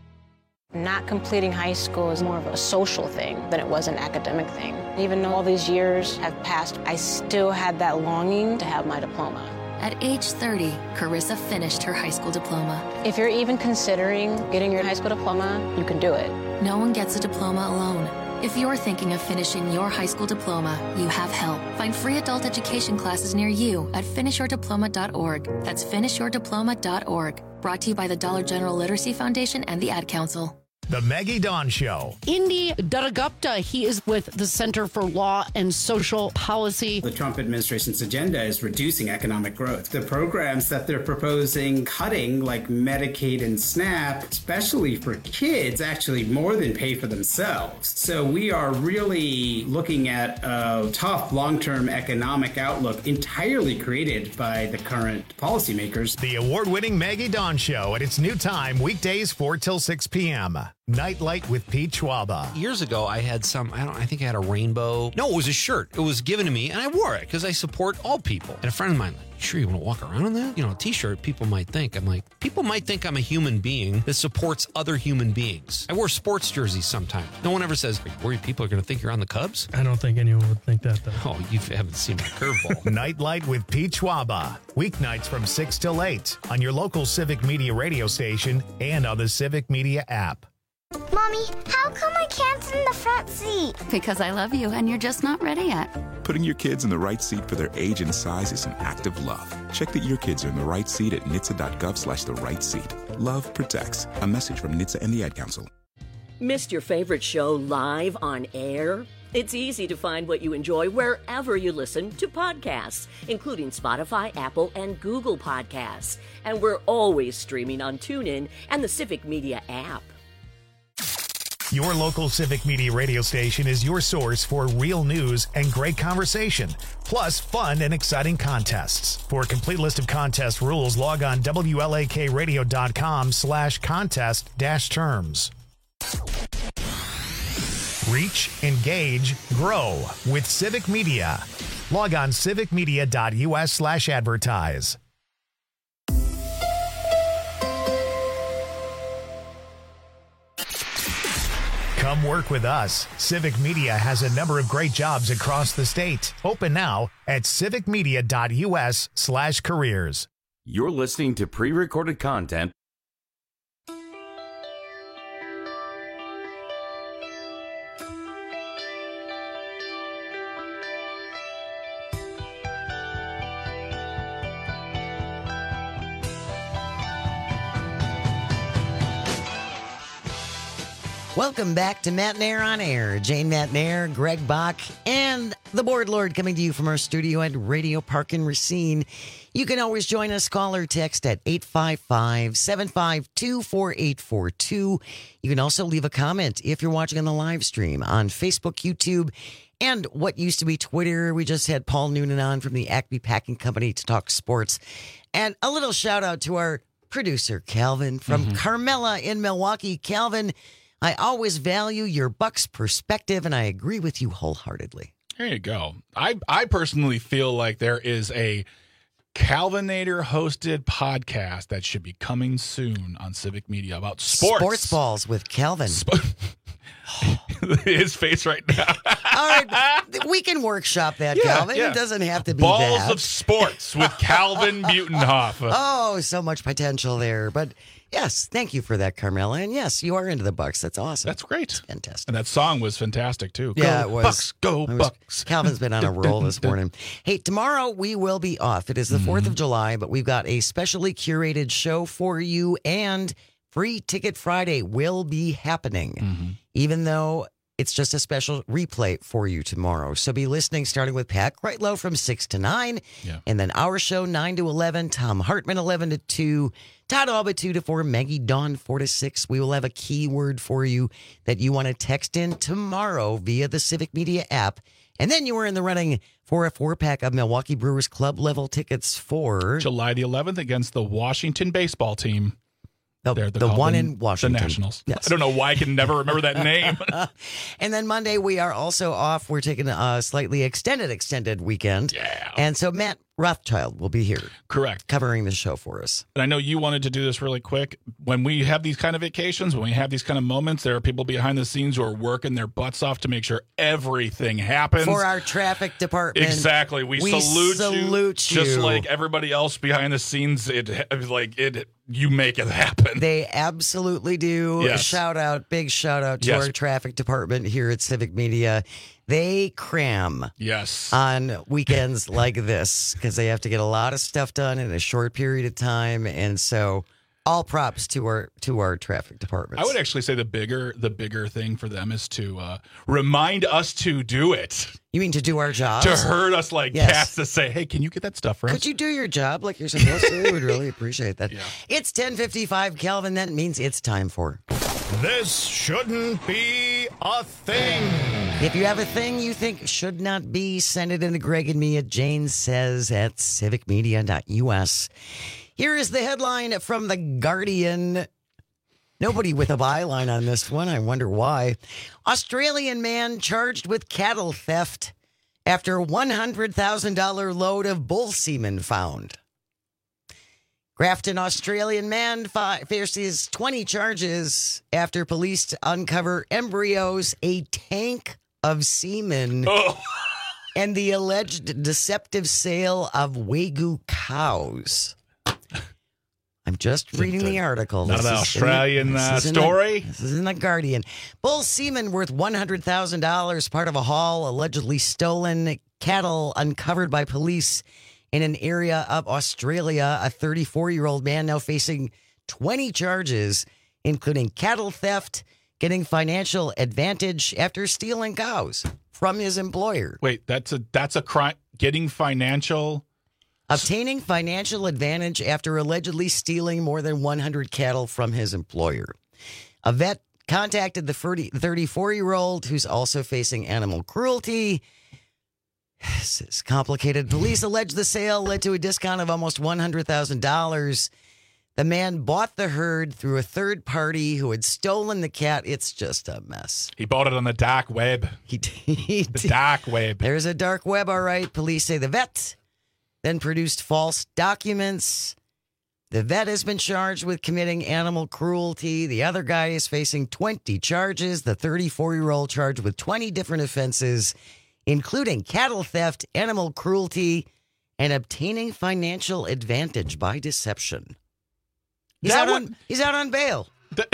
Not completing high school is more of a social thing than it was an academic thing. Even though all these years have passed, I still had that longing to have my diploma. At age thirty, Carissa finished her high school diploma. If you're even considering getting your high school diploma, you can do it. No one gets a diploma alone. If you're thinking of finishing your high school diploma, you have help. Find free adult education classes near you at finish your diploma dot org. That's finish your diploma dot org. Brought to you by the Dollar General Literacy Foundation and the Ad Council. The Maggie Dawn Show. Indy Dattagupta, he is with the Center for Law and Social Policy. The Trump administration's agenda is reducing economic growth. The programs that they're proposing cutting, like Medicaid and SNAP, especially for kids, actually more than pay for themselves. So we are really looking at a tough long-term economic outlook entirely created by the current policymakers. The award-winning Maggie Dawn Show at its new time, weekdays four till six p.m. Nightlight with Pete Schwaba. Years ago, I had some, I don't I think I had a rainbow. No, it was a shirt. It was given to me, and I wore it because I support all people. And a friend of mine, like, you sure you want to walk around in that? You know, a t-shirt, people might think. I'm like, people might think I'm a human being that supports other human beings. I wear sports jerseys sometimes. No one ever says, are you worried people are going to think you're on the Cubs? I don't think anyone would think that, though. Oh, you haven't seen my curveball. Nightlight with Pete Schwaba. Weeknights from six till eight on your local Civic Media radio station and on the Civic Media app. Mommy, how come I can't sit in the front seat? Because I love you and you're just not ready yet. Putting your kids in the right seat for their age and size is an act of love. Check that your kids are in the right seat at N H T S A dot gov slash the right seat. Love protects. A message from N H T S A and the Ad Council. Missed your favorite show live on air? It's easy to find what you enjoy wherever you listen to podcasts, including Spotify, Apple, and Google Podcasts. And we're always streaming on TuneIn and the Civic Media app. Your local Civic Media radio station is your source for real news and great conversation, plus fun and exciting contests. For a complete list of contest rules, log on W L A K radio dot com slash contest dash terms. Reach, engage, grow with Civic Media. Log on civicmedia.us slash advertise. Come work with us. Civic Media has a number of great jobs across the state. Open now at civicmedia.us slash careers. You're listening to pre-recorded content. Welcome back to Matt Nair on Air. Jane Matt Nair, Greg Bach, and the Board Lord coming to you from our studio at Radio Park in Racine. You can always join us, call or text at eight five five, seven five two, four eight four two. You can also leave a comment if you're watching on the live stream on Facebook, YouTube, and what used to be Twitter. We just had Paul Noonan on from the Acme Packing Company to talk sports. And a little shout out to our producer, Calvin, from mm-hmm. Carmela in Milwaukee. Calvin, I always value your Bucks perspective, and I agree with you wholeheartedly. There you go. I, I personally feel like there is a Calvinator hosted podcast that should be coming soon on Civic Media about sports. Sports Balls with Calvin. Sp- his face right now. All right, we can workshop that, Yeah, Calvin. yeah. It doesn't have to be Balls that. of Sports with Calvin Butenhoff. Oh, so much potential there. But yes, thank you for that, Carmela. And yes, you are into the Bucks. That's awesome. That's great. Fantastic. And that song was fantastic, too. Yeah, Go it was. Bucks, go I was- Bucks. Calvin's been on a roll this morning. Hey, tomorrow we will be off. It is the fourth of July, but we've got a specially curated show for you, and Free Ticket Friday will be happening, even though it's just a special replay for you tomorrow. So be listening, starting with Pat Kreitlow from six to nine, Yeah. and then our show nine to eleven, Tom Hartman eleven to two, Todd Alba two to four, Maggie Dawn four to six. We will have a keyword for you that you want to text in tomorrow via the Civic Media app. And then you were in the running for a four-pack of Milwaukee Brewers Club level tickets for July the eleventh against the Washington baseball team. the, They're the called one the- in Washington. The Nationals. Yes. I don't know why I can never remember that name. And then Monday, we are also off. We're taking a slightly extended, extended weekend. Yeah. And so Matt Rothschild will be here Correct. covering the show for us. And I know you wanted to do this really quick. When we have these kind of vacations, when we have these kind of moments, there are people behind the scenes who are working their butts off to make sure everything happens. For our traffic department. Exactly. We, We salute, salute you. Just you. like everybody else behind the scenes, it like it you make it happen. They absolutely do. Yes. Shout out, big shout out to Yes. our traffic department here at Civic Media. They cram Yes. on weekends like this because they have to get a lot of stuff done in a short period of time. And so all props to our to our traffic departments. I would actually say the bigger the bigger thing for them is to uh, remind us to do it. You mean to do our jobs? To herd us like Yes. cats to say, hey, can you get that stuff for us? Could you do your job like you're supposed to? We would really appreciate that. It's ten fifty-five, Calvin. That means it's time for This shouldn't be a thing. If you have a thing you think should not be, send it in to Greg and me at Jane Says at civic media dot U S. Here is the headline from The Guardian. Nobody with a byline on this one. I wonder why. Australian man charged with cattle theft after one hundred thousand dollars load of bull semen found. Grafton Australian man fi- faces twenty charges after police uncover embryos, a tank of semen, Oh. and the alleged deceptive sale of Wagyu cows. I'm just reading the article. Not This an is in the- Australian this uh, is in the- story. This is in The Guardian. Bull semen worth one hundred thousand dollars, part of a haul, allegedly stolen cattle uncovered by police in an area of Australia. A thirty-four-year-old man now facing twenty charges, including cattle theft, getting financial advantage after stealing cows from his employer. Wait, that's a that's a crime. Getting financial. Obtaining financial advantage after allegedly stealing more than one hundred cattle from his employer. A vet contacted the thirty-four-year-old who's also facing animal cruelty. This is complicated. Police allege the sale led to a discount of almost one hundred thousand dollars. The man bought the herd through a third party who had stolen the cat. It's just a mess. He bought it on the dark web. He, he the dark web. There's a dark web, all right. Police say the vet then produced false documents. The vet has been charged with committing animal cruelty. The other guy is facing twenty charges. The thirty-four-year-old charged with twenty different offenses, including cattle theft, animal cruelty, and obtaining financial advantage by deception. He's, That out, would- on, he's out on bail.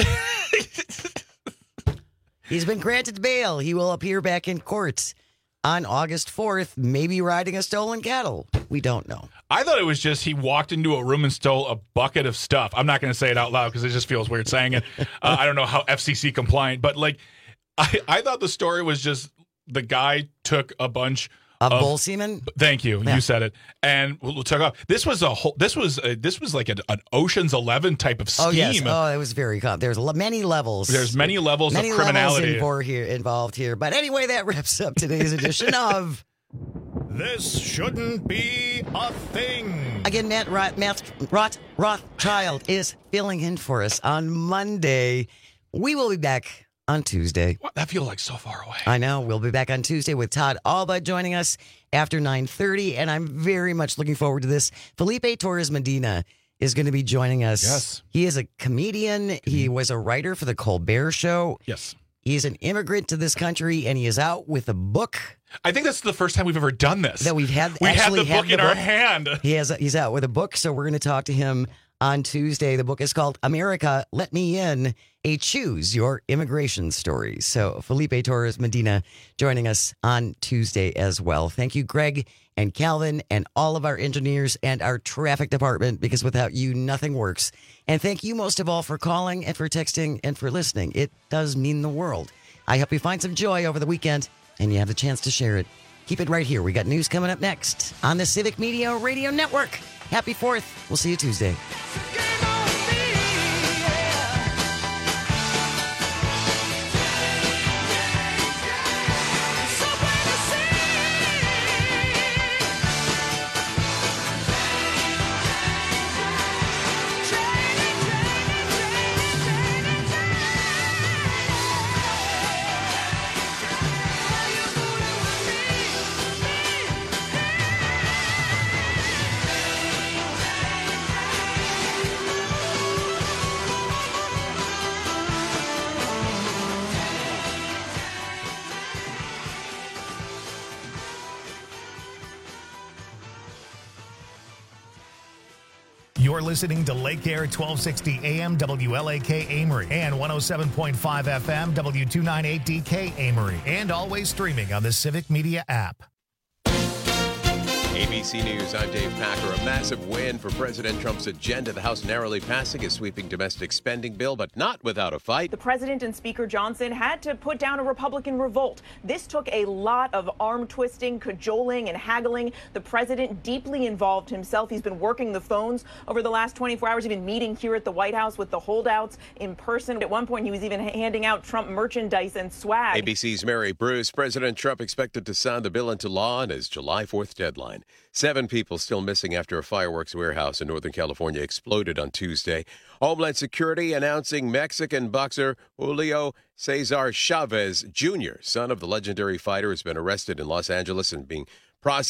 He's been granted bail. He will appear back in court on August fourth, maybe riding a stolen cattle. We don't know. I thought it was just he walked into a room and stole a bucket of stuff. I'm not going to say it out loud because it just feels weird saying it. Uh, I don't know how F C C compliant, but like, I, I thought the story was just the guy took a bunch Of of bull semen? Thank you, Yeah. you said it, and we'll, we'll talk about this. Was a whole. This was a, this was like an, an Ocean's Eleven type of scheme. Oh, yes. Oh, it was very com- There's le- many levels. There's many levels many of criminality. levels in- here, involved here. But anyway, that wraps up today's edition of This shouldn't be a thing. Again, Matt Roth, Matt Roth, Rothschild is filling in for us on Monday. We will be back on Tuesday. What? That feels like so far away. I know. We'll be back on Tuesday with Todd Alba joining us after nine thirty, and I'm very much looking forward to this. Felipe Torres Medina is going to be joining us. Yes. He is a comedian. He was a writer for the Colbert Show. Yes. He's an immigrant to this country, and he is out with a book. I think that's the first time we've ever done this. That we've had. We had the had book in the our book. hand. He has. He's out with a book, so we're going to talk to him on Tuesday. The book is called America, Let Me In, a Choose Your Immigration Story. So Felipe Torres Medina joining us on Tuesday as well. Thank you, Greg and Calvin and all of our engineers and our traffic department, because without you, nothing works. And thank you most of all for calling and for texting and for listening. It does mean the world. I hope you find some joy over the weekend and you have the chance to share it. Keep it right here. We got news coming up next on the Civic Media Radio Network. Happy fourth. We'll see you Tuesday. You're listening to Lake Air twelve sixty A M W L A K Amory and one oh seven point five F M W two ninety-eight D K Amory, and always streaming on the Civic Media app. A B C News, I'm Dave Packer. A massive win for President Trump's agenda. The House narrowly passing a sweeping domestic spending bill, but not without a fight. The president and Speaker Johnson had to put down a Republican revolt. This took a lot of arm twisting, cajoling, and haggling. The president deeply involved himself. He's been working the phones over the last twenty-four hours, even meeting here at the White House with the holdouts in person. At one point, he was even handing out Trump merchandise and swag. A B C's Mary Bruce. President Trump expected to sign the bill into law on his July fourth deadline. Seven people still missing after a fireworks warehouse in Northern California exploded on Tuesday. Homeland Security announcing Mexican boxer Julio Cesar Chavez Junior, son of the legendary fighter, has been arrested in Los Angeles and being processed